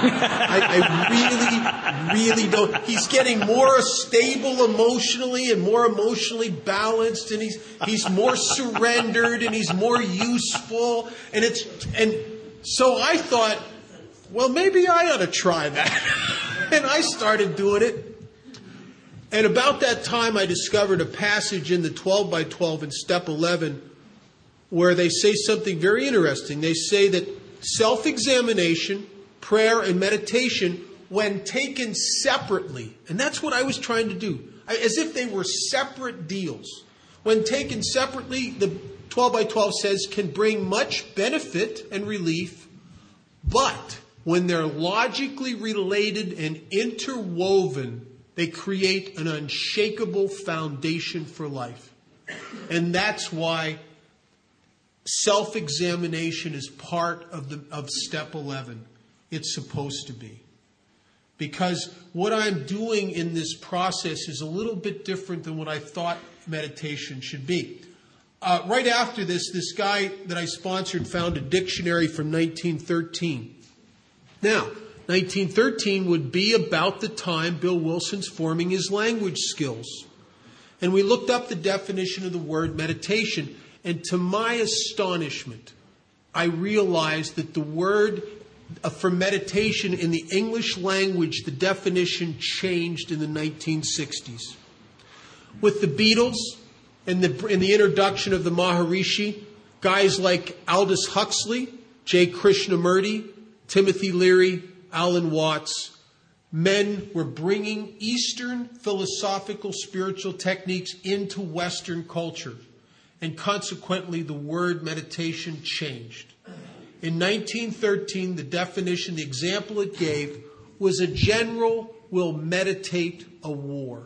I really don't. He's getting more stable emotionally and more emotionally balanced, and he's more surrendered and he's more useful. And so I thought, well, maybe I ought to try that. And I started doing it. And about that time, I discovered a passage in the 12 by 12 in step 11 where they say something very interesting. They say that self-examination, prayer, and meditation, when taken separately, and that's what I was trying to do, as if they were separate deals. When taken separately, the 12 by 12 says, can bring much benefit and relief, but when they're logically related and interwoven, they create an unshakable foundation for life. And that's why self-examination is part of step 11. It's supposed to be. Because what I'm doing in this process is a little bit different than what I thought meditation should be. Right after this guy that I sponsored found a dictionary from 1913. Now, 1913 would be about the time Bill Wilson's forming his language skills. And we looked up the definition of the word meditation. And to my astonishment, I realized that the word for meditation in the English language, the definition changed in the 1960s. With the Beatles and the introduction of the Maharishi, guys like Aldous Huxley, J. Krishnamurti, Timothy Leary, Alan Watts, men were bringing Eastern philosophical spiritual techniques into Western culture. And consequently, the word meditation changed. In 1913, the definition, the example it gave, was a general will meditate a war.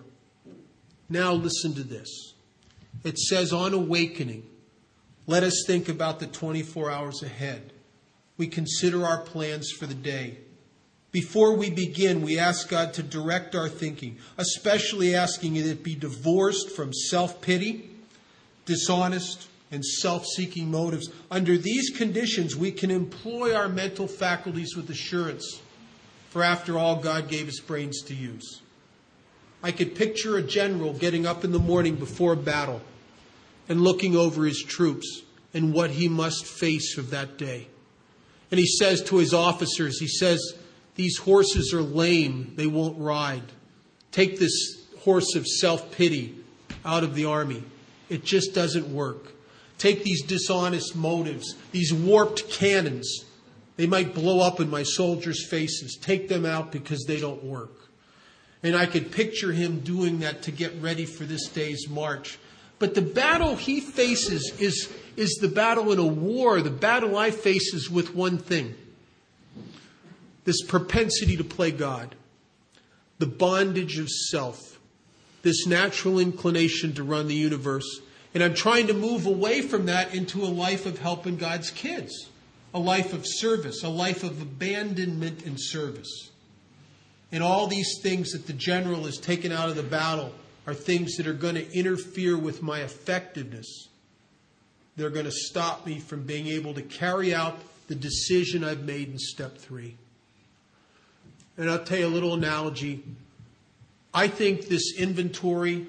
Now listen to this. It says, on awakening, let us think about the 24 hours ahead. We consider our plans for the day. Before we begin, we ask God to direct our thinking, especially asking that it be divorced from self-pity, dishonest, and self-seeking motives. Under these conditions, we can employ our mental faculties with assurance. For after all, God gave us brains to use. I could picture a general getting up in the morning before a battle and looking over his troops and what he must face of that day. And he says to his officers, he says, these horses are lame, they won't ride. Take this horse of self-pity out of the army. It just doesn't work. Take these dishonest motives, these warped cannons. They might blow up in my soldiers' faces. Take them out because they don't work. And I could picture him doing that to get ready for this day's march. But the battle he faces is the battle in a war. The battle I face is with one thing. This propensity to play God. The bondage of self. This natural inclination to run the universe. And I'm trying to move away from that into a life of helping God's kids. A life of service. A life of abandonment and service. And all these things that the general has taken out of the battle are things that are going to interfere with my effectiveness. They're going to stop me from being able to carry out the decision I've made in step 3. And I'll tell you a little analogy. I think this inventory,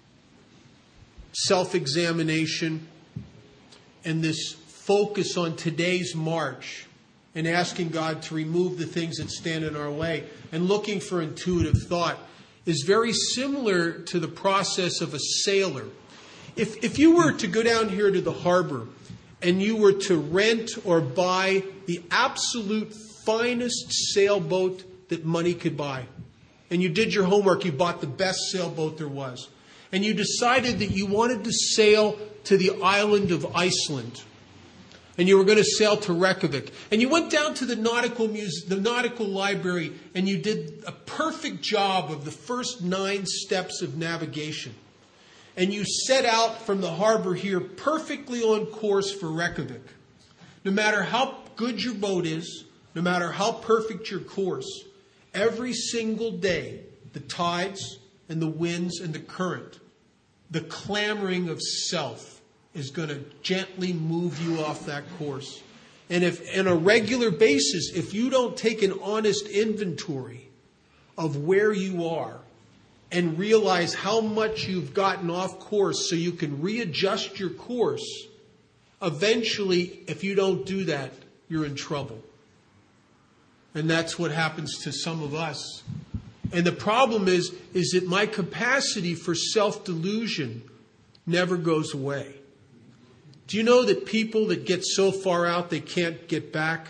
self-examination, and this focus on today's march and asking God to remove the things that stand in our way and looking for intuitive thought is very similar to the process of a sailor. If you were to go down here to the harbor and you were to rent or buy the absolute finest sailboat that money could buy, and you did your homework, you bought the best sailboat there was, and you decided that you wanted to sail to the island of Iceland, and you were going to sail to Reykjavik, and you went down to the nautical library, and you did a perfect job of the first 9 steps of navigation, and you set out from the harbor here perfectly on course for Reykjavik. No matter how good your boat is, no matter how perfect your course, every single day, the tides and the winds and the current, the clamoring of self is going to gently move you off that course. And if, on a regular basis, if you don't take an honest inventory of where you are and realize how much you've gotten off course so you can readjust your course, eventually, if you don't do that, you're in trouble. And that's what happens to some of us. And the problem is that my capacity for self-delusion never goes away. Do you know that people that get so far out they can't get back,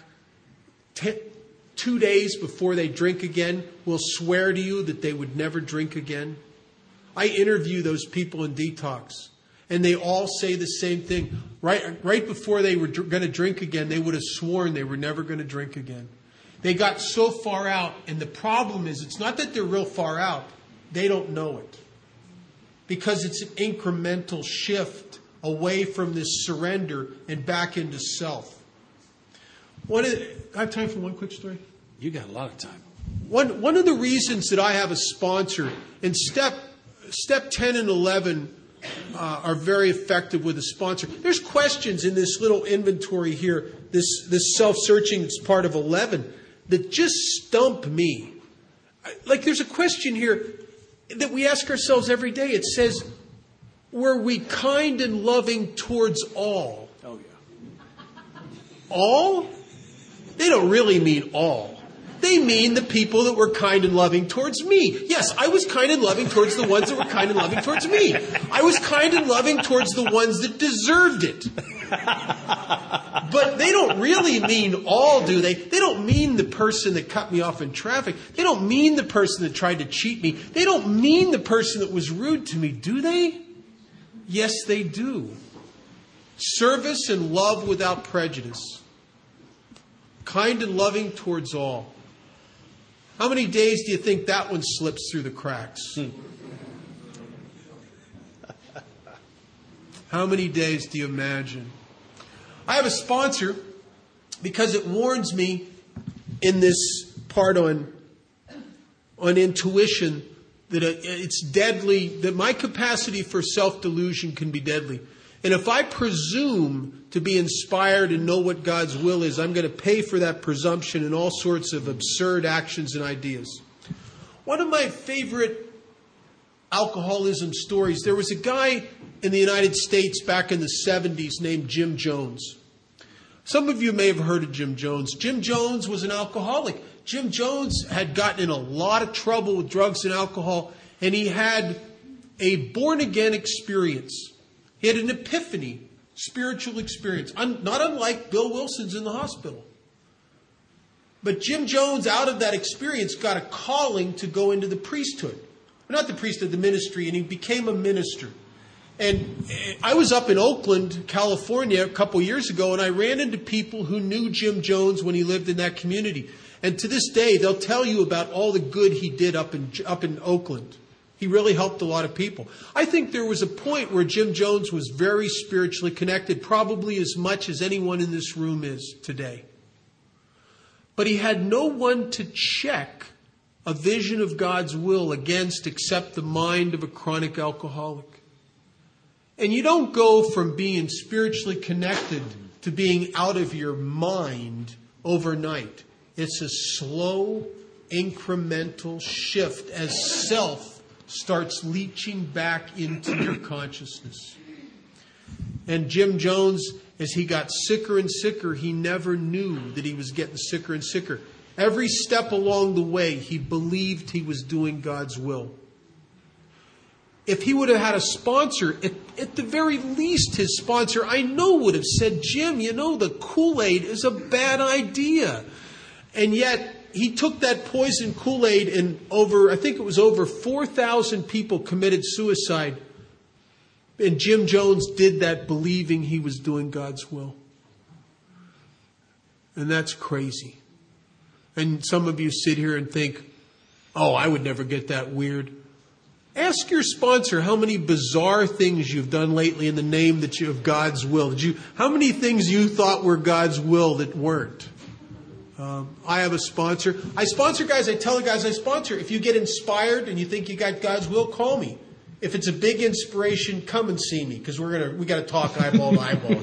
2 days before they drink again, will swear to you that they would never drink again? I interview those people in detox, and they all say the same thing. Right before they were going to drink again, they would have sworn they were never going to drink again. They got so far out, and the problem is, it's not that they're real far out. They don't know it. Because it's an incremental shift away from this surrender and back into self. I have time for one quick story? You got a lot of time. One of the reasons that I have a sponsor, and step 10 and 11 are very effective with a sponsor. There's questions in this little inventory here, this self-searching that's part of 11, that just stump me. Like there's a question here that we ask ourselves every day. It says, were we kind and loving towards all? Oh, yeah. All? They don't really mean all. They mean the people that were kind and loving towards me. Yes, I was kind and loving towards the ones that were kind and loving towards me. I was kind and loving towards the ones that deserved it. But they don't really mean all, do they? They don't mean the person that cut me off in traffic. They don't mean the person that tried to cheat me. They don't mean the person that was rude to me, do they? Yes, they do. Service and love without prejudice. Kind and loving towards all. How many days do you think that one slips through the cracks? How many days do you imagine? I have a sponsor because it warns me in this part on intuition that it's deadly, that my capacity for self-delusion can be deadly. And if I presume to be inspired and know what God's will is, I'm going to pay for that presumption in all sorts of absurd actions and ideas. One of my favorite alcoholism stories, there was a guy in the United States back in the 70s named Jim Jones. Some of you may have heard of Jim Jones. Jim Jones was an alcoholic. Jim Jones had gotten in a lot of trouble with drugs and alcohol, and he had a born-again experience. He had an epiphany, spiritual experience, not unlike Bill Wilson's in the hospital. But Jim Jones, out of that experience, got a calling to go into the priesthood. Not the priesthood, the ministry, and he became a minister. And I was up in Oakland, California, a couple years ago, and I ran into people who knew Jim Jones when he lived in that community. And to this day, they'll tell you about all the good he did up in Oakland. He really helped a lot of people. I think there was a point where Jim Jones was very spiritually connected, probably as much as anyone in this room is today. But he had no one to check a vision of God's will against except the mind of a chronic alcoholic. And you don't go from being spiritually connected to being out of your mind overnight. It's a slow, incremental shift as self starts leaching back into your consciousness. And Jim Jones, as he got sicker and sicker, he never knew that he was getting sicker and sicker. Every step along the way, he believed he was doing God's will. If he would have had a sponsor, at the very least his sponsor, I know, would have said, Jim, you know, the Kool-Aid is a bad idea. And yet he took that poison Kool-Aid and over 4,000 people committed suicide And Jim Jones did that believing he was doing God's will. And that's crazy. And some of you sit here and think, oh, I would never get that weird. Ask your sponsor how many bizarre things you've done lately in the name of God's will. How many things you thought were God's will that weren't? I have a sponsor. I sponsor guys. I tell the guys I sponsor, if you get inspired and you think you got God's will, call me. If it's a big inspiration, come and see me, because we got to talk eyeball to eyeball.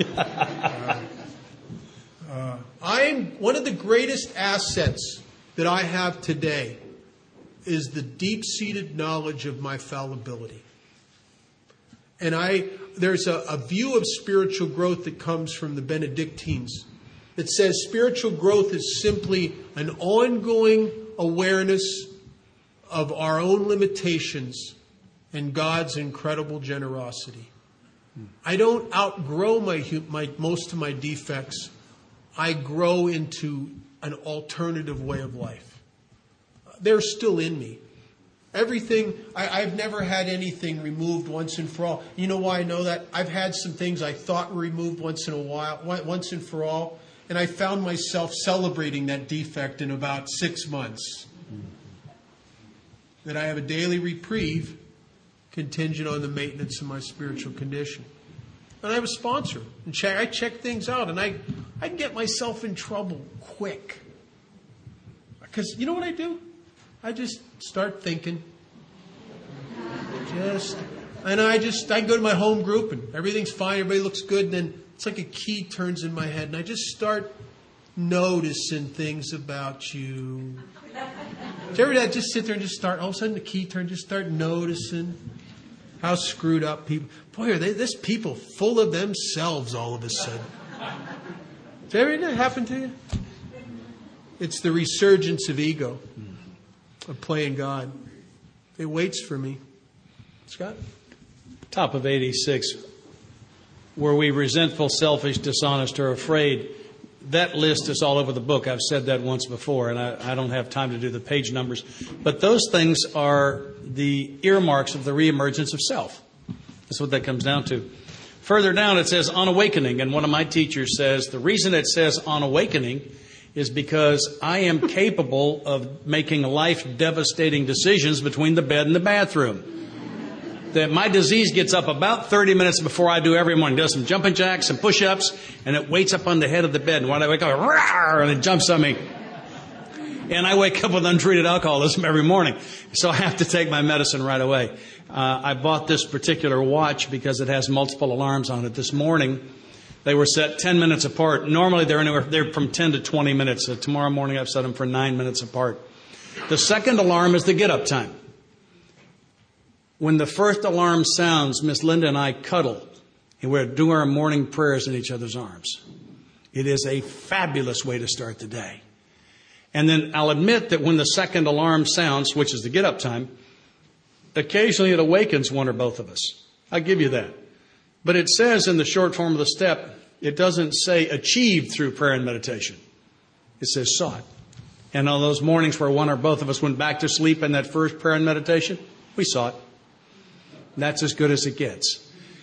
I'm one of the greatest assets that I have today is the deep-seated knowledge of my fallibility. And there's a view of spiritual growth that comes from the Benedictines that says spiritual growth is simply an ongoing awareness of our own limitations and God's incredible generosity. I don't outgrow most of my defects. I grow into an alternative way of life. They're still in me. Everything, I've never had anything removed once and for all. You know why I know that? I've had some things I thought were removed once and for all, and I found myself celebrating that defect in about 6 months. That I have a daily reprieve contingent on the maintenance of my spiritual condition. And I have a sponsor. And I check things out, and I can get myself in trouble quick. Because you know what I do? I just start thinking. I go to my home group, and everything's fine, everybody looks good, and then it's like a key turns in my head, and I just start noticing things about you. Did you ever just sit there and just start, all of a sudden the key turns, just start noticing how screwed up people. Boy, are this people full of themselves all of a sudden. Did ever that happen to you? It's the resurgence of ego, of playing God. It waits for me. Scott? Top of 86. Were we resentful, selfish, dishonest, or afraid? That list is all over the book. I've said that once before, and I don't have time to do the page numbers. But those things are the earmarks of the reemergence of self. That's what that comes down to. Further down, it says on awakening. And one of my teachers says the reason it says on awakening is because I am capable of making life-devastating decisions between the bed and the bathroom. That my disease gets up about 30 minutes before I do every morning. Does some jumping jacks, some push-ups, and it waits up on the head of the bed. And when I wake up, rawr, and it jumps on me. And I wake up with untreated alcoholism every morning. So I have to take my medicine right away. I bought this particular watch because it has multiple alarms on it. This morning, they were set 10 minutes apart. Normally, they're from 10 to 20 minutes. So tomorrow morning, I've set them for 9 minutes apart. The second alarm is the get-up time. When the first alarm sounds, Miss Linda and I cuddle, and we're doing our morning prayers in each other's arms. It is a fabulous way to start the day. And then I'll admit that when the second alarm sounds, which is the get-up time, occasionally it awakens one or both of us. I'll give you that. But it says in the short form of the step, it doesn't say achieved through prayer and meditation. It says sought. And on those mornings where one or both of us went back to sleep in that first prayer and meditation, we sought. That's as good as it gets.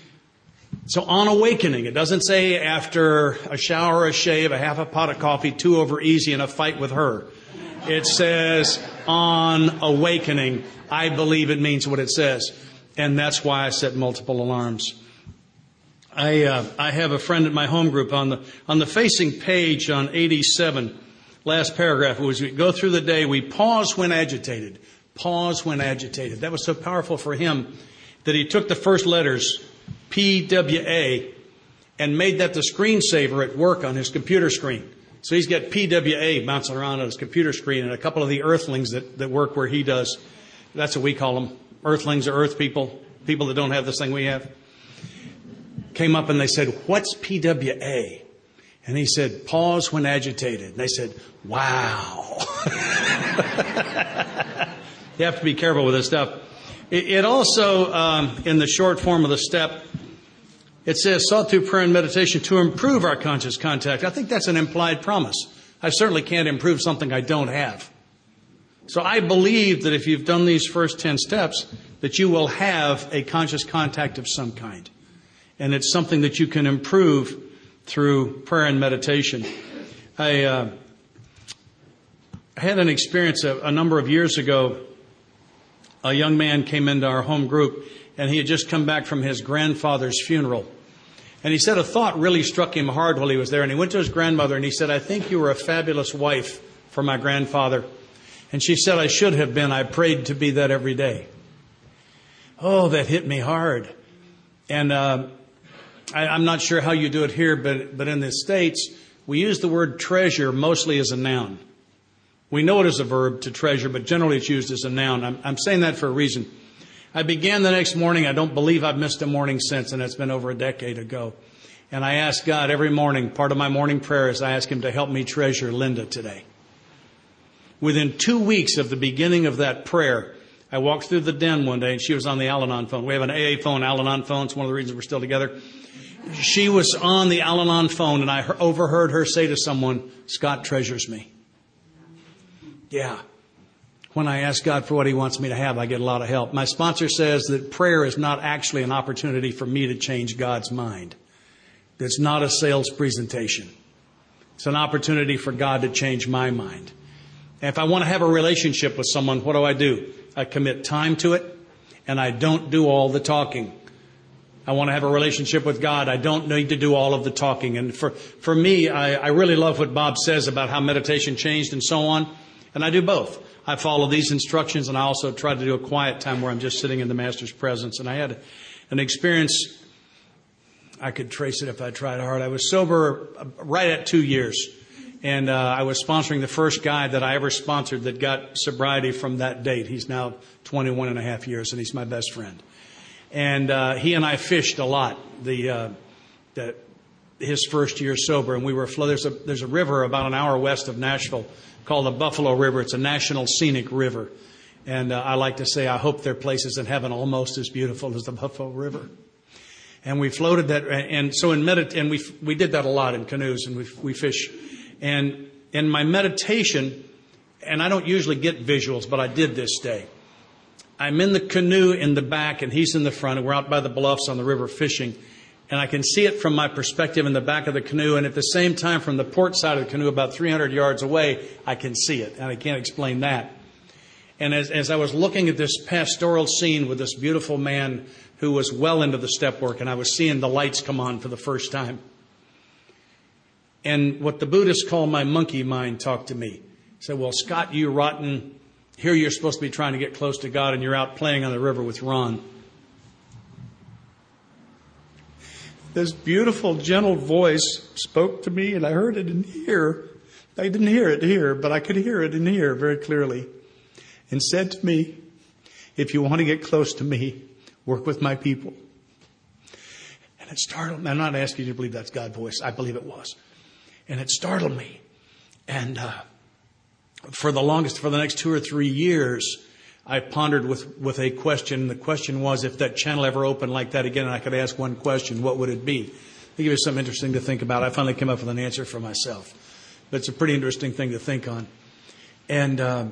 So on awakening, it doesn't say after a shower, a shave, a half a pot of coffee, 2 over easy, and a fight with her. It says on awakening. I believe it means what it says. And that's why I set multiple alarms. I have a friend at my home group on the facing page on 87, last paragraph, was we go through the day, we pause when agitated. Pause when agitated. That was so powerful for him that he took the first letters, PWA, and made that the screensaver at work on his computer screen. So he's got PWA bouncing around on his computer screen, and a couple of the earthlings that work where he does. That's what we call them. Earthlings or earth people that don't have this thing we have. Came up and they said, what's PWA? And he said, pause when agitated. And they said, wow. You have to be careful with this stuff. It also, in the short form of the step, it says, sought through prayer and meditation to improve our conscious contact. I think that's an implied promise. I certainly can't improve something I don't have. So I believe that if you've done these first 10 steps, that you will have a conscious contact of some kind. And it's something that you can improve through prayer and meditation. I had an experience a number of years ago. A young man came into our home group, and he had just come back from his grandfather's funeral. And he said a thought really struck him hard while he was there. And he went to his grandmother and he said, "I think you were a fabulous wife for my grandfather." And she said, "I should have been. I prayed to be that every day." Oh, that hit me hard. And I'm not sure how you do it here, but in the States, we use the word treasure mostly as a noun. We know it as a verb to treasure, but generally it's used as a noun. I'm saying that for a reason. I began the next morning. I don't believe I've missed a morning since, and it's been over a decade ago. And I ask God every morning, part of my morning prayer is I ask Him to help me treasure Linda today. Within 2 weeks of the beginning of that prayer, I walked through the den one day, and she was on the Al-Anon phone. We have an AA phone, Al-Anon phone. It's one of the reasons we're still together. She was on the Al-Anon phone, and I overheard her say to someone, "Scott treasures me." Yeah. When I ask God for what He wants me to have, I get a lot of help. My sponsor says that prayer is not actually an opportunity for me to change God's mind. It's not a sales presentation. It's an opportunity for God to change my mind. And if I want to have a relationship with someone, what do? I commit time to it, and I don't do all the talking. I want to have a relationship with God. I don't need to do all of the talking. And for me, I really love what Bob says about how meditation changed and so on. And I do both. I follow these instructions, and I also try to do a quiet time where I'm just sitting in the Master's presence. And I had an experience, I could trace it if I tried hard. I was sober right at 2 years. And I was sponsoring the first guy that I ever sponsored that got sobriety from that date. He's now 21 and a half years, and he's my best friend. And he and I fished a lot his first year sober. And we were there's a river about an hour west of Nashville called the Buffalo River. It's a national scenic river. And I like to say I hope there are places in heaven almost as beautiful as the Buffalo River. And we floated that. And so we did that a lot in canoes, and we fish. And in my meditation, and I don't usually get visuals, but I did this day. I'm in the canoe in the back, and he's in the front, and we're out by the bluffs on the river fishing. And I can see it from my perspective in the back of the canoe, and at the same time from the port side of the canoe, about 300 yards away, I can see it, and I can't explain that. And as I was looking at this pastoral scene with this beautiful man who was well into the step work, and I was seeing the lights come on for the first time. And what the Buddhists call my monkey mind talked to me. He said, "Well, Scott, you rotten, here you're supposed to be trying to get close to God, and you're out playing on the river with Ron." This beautiful, gentle voice spoke to me, and I heard it in here. I didn't hear it here, but I could hear it in here very clearly. And said to me, "If you want to get close to me, work with my people." And it startled me. I'm not asking you to believe that's God's voice. I believe it was. And it startled me. And for the next 2 or 3 years, I pondered with a question. The question was, if that channel ever opened like that again and I could ask one question, what would it be? I think it was something interesting to think about. I finally came up with an answer for myself. But it's a pretty interesting thing to think on. And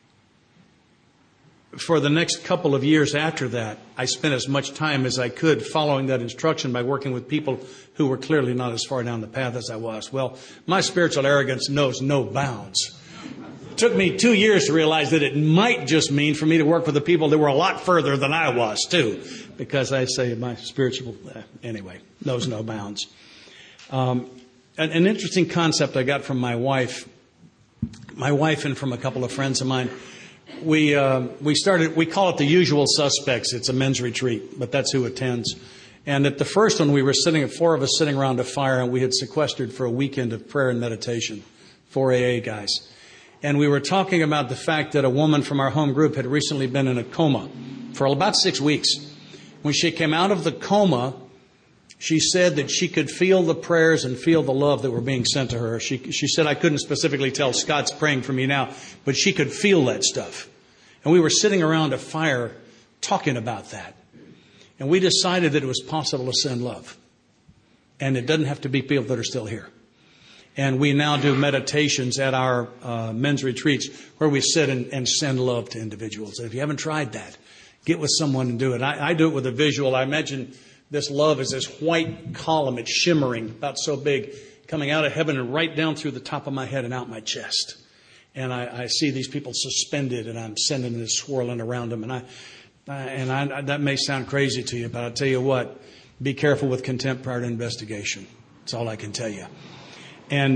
for the next couple of years after that, I spent as much time as I could following that instruction by working with people who were clearly not as far down the path as I was. Well, my spiritual arrogance knows no bounds. It took me 2 years to realize that it might just mean for me to work with the people that were a lot further than I was, too. Because I say my spiritual, anyway, knows no bounds. An interesting concept I got from my wife and from a couple of friends of mine. We call it the usual suspects. It's a men's retreat, but that's who attends. And at the first one, we were four of us sitting around a fire, and we had sequestered for a weekend of prayer and meditation, 4 AA guys. And we were talking about the fact that a woman from our home group had recently been in a coma for about 6 weeks. When she came out of the coma, she said that she could feel the prayers and feel the love that were being sent to her. She said, "I couldn't specifically tell Scott's praying for me now, but she could feel that stuff." And we were sitting around a fire talking about that. And we decided that it was possible to send love. And it doesn't have to be people that are still here. And we now do meditations at our men's retreats where we sit and send love to individuals. And if you haven't tried that, Get with someone and do it. I do it with a visual. I imagine this love is this white column. It's shimmering, about so big, coming out of heaven and right down through the top of my head and out my chest. And I see these people suspended, and I'm sending this swirling around them. And that may sound crazy to you, but I'll tell you what, be careful with contempt prior to investigation. That's all I can tell you. And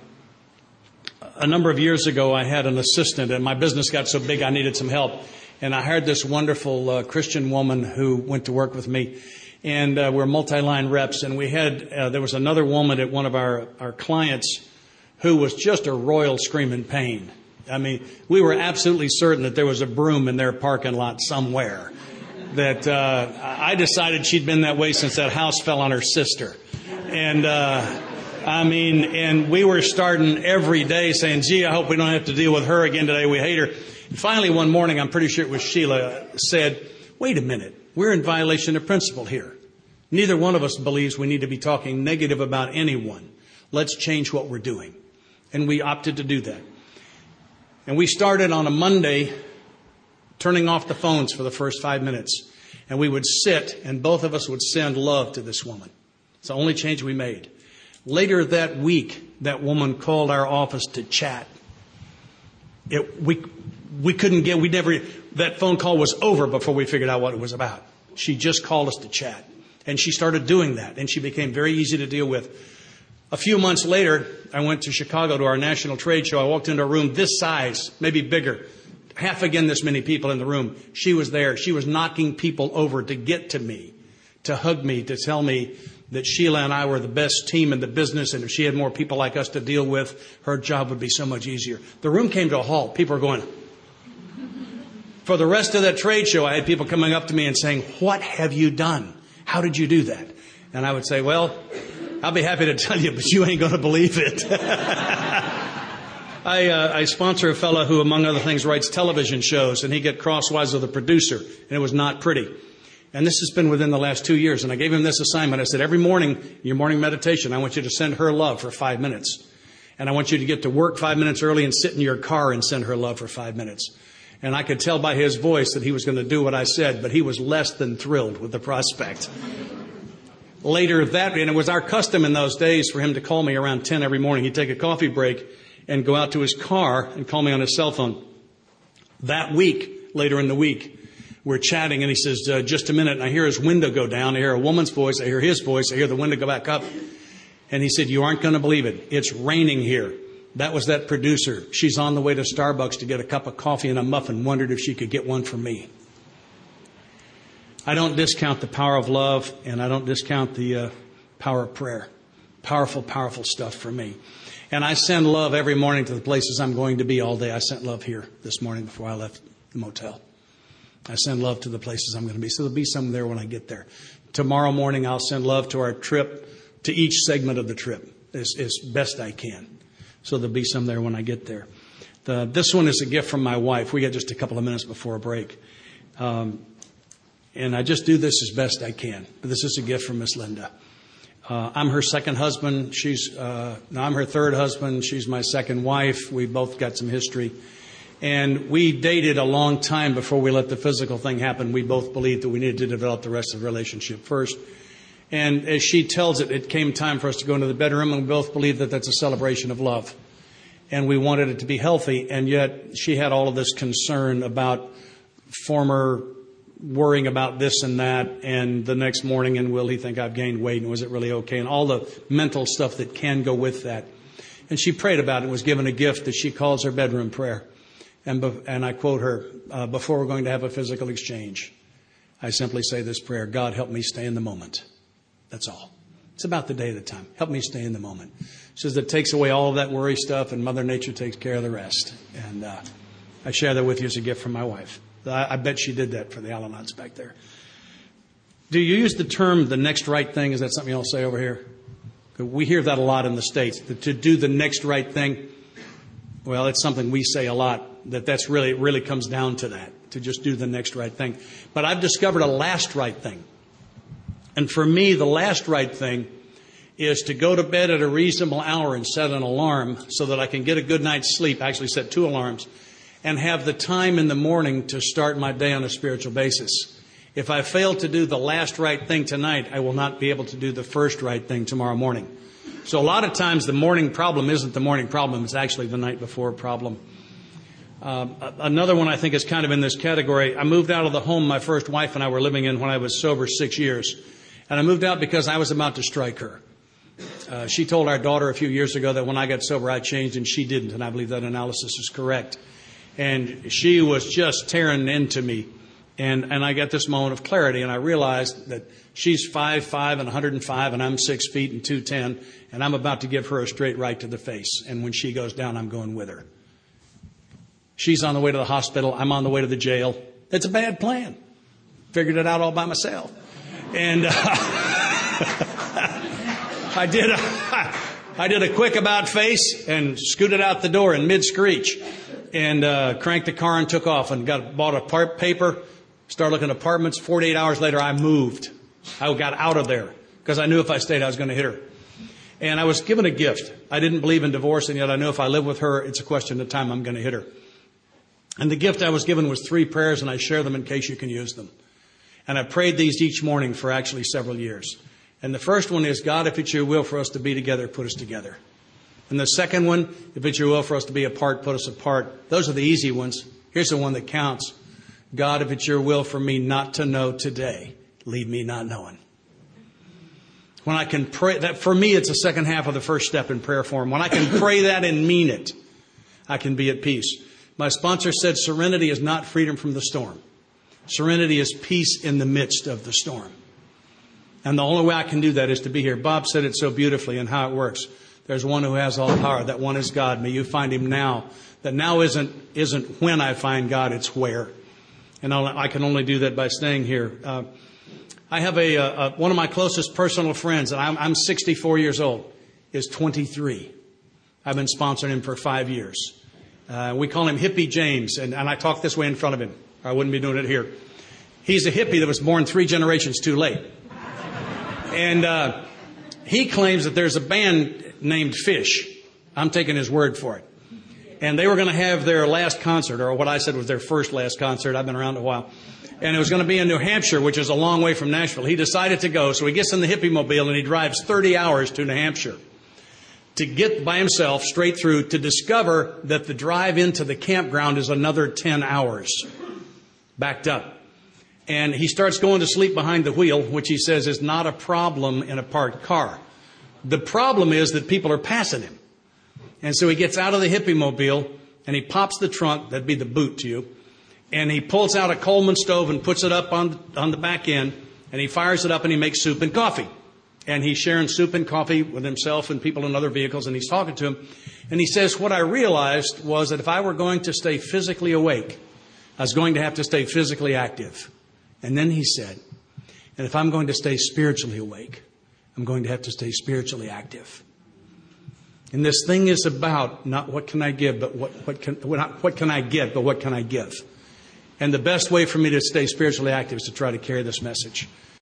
a number of years ago, I had an assistant, and my business got so big I needed some help. And I hired this wonderful Christian woman who went to work with me. And we're multi-line reps, and we had there was another woman at one of our clients who was just a royal screaming pain. I mean, we were absolutely certain that there was a broom in their parking lot somewhere. That I decided she'd been that way since that house fell on her sister. And and we were starting every day saying, gee, I hope we don't have to deal with her again today. We hate her. And finally, one morning, I'm pretty sure it was Sheila, said, wait a minute. We're in violation of principle here. Neither one of us believes we need to be talking negative about anyone. Let's change what we're doing. And we opted to do that. And we started on a Monday turning off the phones for the first 5 minutes. And we would sit, and both of us would send love to this woman. It's the only change we made. Later that week, that woman called our office to chat. That phone call was over before we figured out what it was about. She just called us to chat. And she started doing that. And she became very easy to deal with. A few months later, I went to Chicago to our national trade show. I walked into a room this size, maybe bigger. Half again this many people in the room. She was there. She was knocking people over to get to me, to hug me, to tell me that Sheila and I were the best team in the business. And if she had more people like us to deal with, her job would be so much easier. The room came to a halt. People were going... For the rest of that trade show, I had people coming up to me and saying, what have you done? How did you do that? And I would say, well, I'll be happy to tell you, but you ain't going to believe it. I sponsor a fellow who, among other things, writes television shows, and he get crosswise with a producer, and it was not pretty. And this has been within the last 2 years, and I gave him this assignment. I said, every morning, your morning meditation, I want you to send her love for 5 minutes. And I want you to get to work 5 minutes early and sit in your car and send her love for 5 minutes. And I could tell by his voice that he was going to do what I said, but he was less than thrilled with the prospect. Later and it was our custom in those days for him to call me around 10 every morning. He'd take a coffee break and go out to his car and call me on his cell phone. That week, later in the week, we're chatting and he says, just a minute. And I hear his window go down. I hear a woman's voice. I hear his voice. I hear the window go back up. And he said, you aren't going to believe it. It's raining here. That was that producer. She's on the way to Starbucks to get a cup of coffee and a muffin. Wondered if she could get one for me. I don't discount the power of love, and I don't discount the power of prayer. Powerful, powerful stuff for me. And I send love every morning to the places I'm going to be all day. I sent love here this morning before I left the motel. I send love to the places I'm going to be. So there'll be some there when I get there. Tomorrow morning I'll send love to our trip, to each segment of the trip as best I can. So there'll be some there when I get there. This one is a gift from my wife. We got just a couple of minutes before a break. And I just do this as best I can. But this is a gift from Miss Linda. I'm her second husband. I'm her third husband. She's my second wife. We both got some history. And we dated a long time before we let the physical thing happen. We both believed that we needed to develop the rest of the relationship first. And as she tells it, it came time for us to go into the bedroom, and we both believed that that's a celebration of love. And we wanted it to be healthy, and yet she had all of this concern about former worrying about this and that, and the next morning, and will he think I've gained weight, and was it really okay, and all the mental stuff that can go with that. And she prayed about it and was given a gift that she calls her bedroom prayer. And I quote her, before we're going to have a physical exchange, I simply say this prayer, God, help me stay in the moment. That's all. It's about the day at a time. Help me stay in the moment. She says that takes away all of that worry stuff, and Mother Nature takes care of the rest. And I share that with you as a gift from my wife. I bet she did that for the Alanots back there. Do you use the term the next right thing? Is that something you'll say over here? We hear that a lot in the States. To do the next right thing. Well, it's something we say a lot. It really comes down to that. To just do the next right thing. But I've discovered a last right thing. And for me, the last right thing is to go to bed at a reasonable hour and set an alarm so that I can get a good night's sleep. I actually set 2 alarms. and have the time in the morning to start my day on a spiritual basis. If I fail to do the last right thing tonight, I will not be able to do the first right thing tomorrow morning. So a lot of times the morning problem isn't the morning problem. It's actually the night before problem. Another one I think is kind of in this category. I moved out of the home my first wife and I were living in when I was sober 6 years. And I moved out because I was about to strike her. She told our daughter a few years ago that when I got sober I changed, and she didn't. And I believe that analysis is correct. And she was just tearing into me. And I got this moment of clarity, and I realized that she's 5'5" and 105, and I'm 6 feet and 210, and I'm about to give her a straight right to the face. And when she goes down, I'm going with her. She's on the way to the hospital. I'm on the way to the jail. It's a bad plan. Figured it out all by myself. And I did a quick about face and scooted out the door in mid-screech and cranked the car and took off and bought a paper, started looking at apartments. 48 hours later, I moved. I got out of there because I knew if I stayed, I was going to hit her. And I was given a gift. I didn't believe in divorce, and yet I knew if I live with her, it's a question of time I'm going to hit her. And the gift I was given was 3 prayers, and I share them in case you can use them. And I prayed these each morning for actually several years. And the first one is, God, if it's your will for us to be together, put us together. And the second one, if it's your will for us to be apart, put us apart. Those are the easy ones. Here's the one that counts. God, if it's your will for me not to know today, leave me not knowing. When I can pray that, for me, it's the second half of the first step in prayer form. When I can pray that and mean it, I can be at peace. My sponsor said serenity is not freedom from the storm. Serenity is peace in the midst of the storm. And the only way I can do that is to be here. Bob said it so beautifully and how it works. There's one who has all power. That one is God. May you find him now. That now isn't when I find God, it's where. And I can only do that by staying here. I have one of my closest personal friends, and I'm 64 years old, is 23. I've been sponsoring him for 5 years. We call him Hippie James, and I talk this way in front of him. I wouldn't be doing it here. He's a hippie that was born 3 generations too late. And he claims that there's a band named Fish. I'm taking his word for it. And they were going to have their last concert, or what I said was their last concert. I've been around a while. And it was going to be in New Hampshire, which is a long way from Nashville. He decided to go, so he gets in the hippie mobile and he drives 30 hours to New Hampshire to get by himself straight through to discover that the drive into the campground is another 10 hours backed up. And he starts going to sleep behind the wheel, which he says is not a problem in a parked car. The problem is that people are passing him. And so he gets out of the hippie mobile and he pops the trunk, that'd be the boot to you, and he pulls out a Coleman stove and puts it up on the back end, and he fires it up and he makes soup and coffee. And he's sharing soup and coffee with himself and people in other vehicles, and he's talking to him. And he says, what I realized was that if I were going to stay physically awake, I was going to have to stay physically active. And then he said, and if I'm going to stay spiritually awake, I'm going to have to stay spiritually active. And this thing is about not what can I give, but what can I get, but what can I give? And the best way for me to stay spiritually active is to try to carry this message.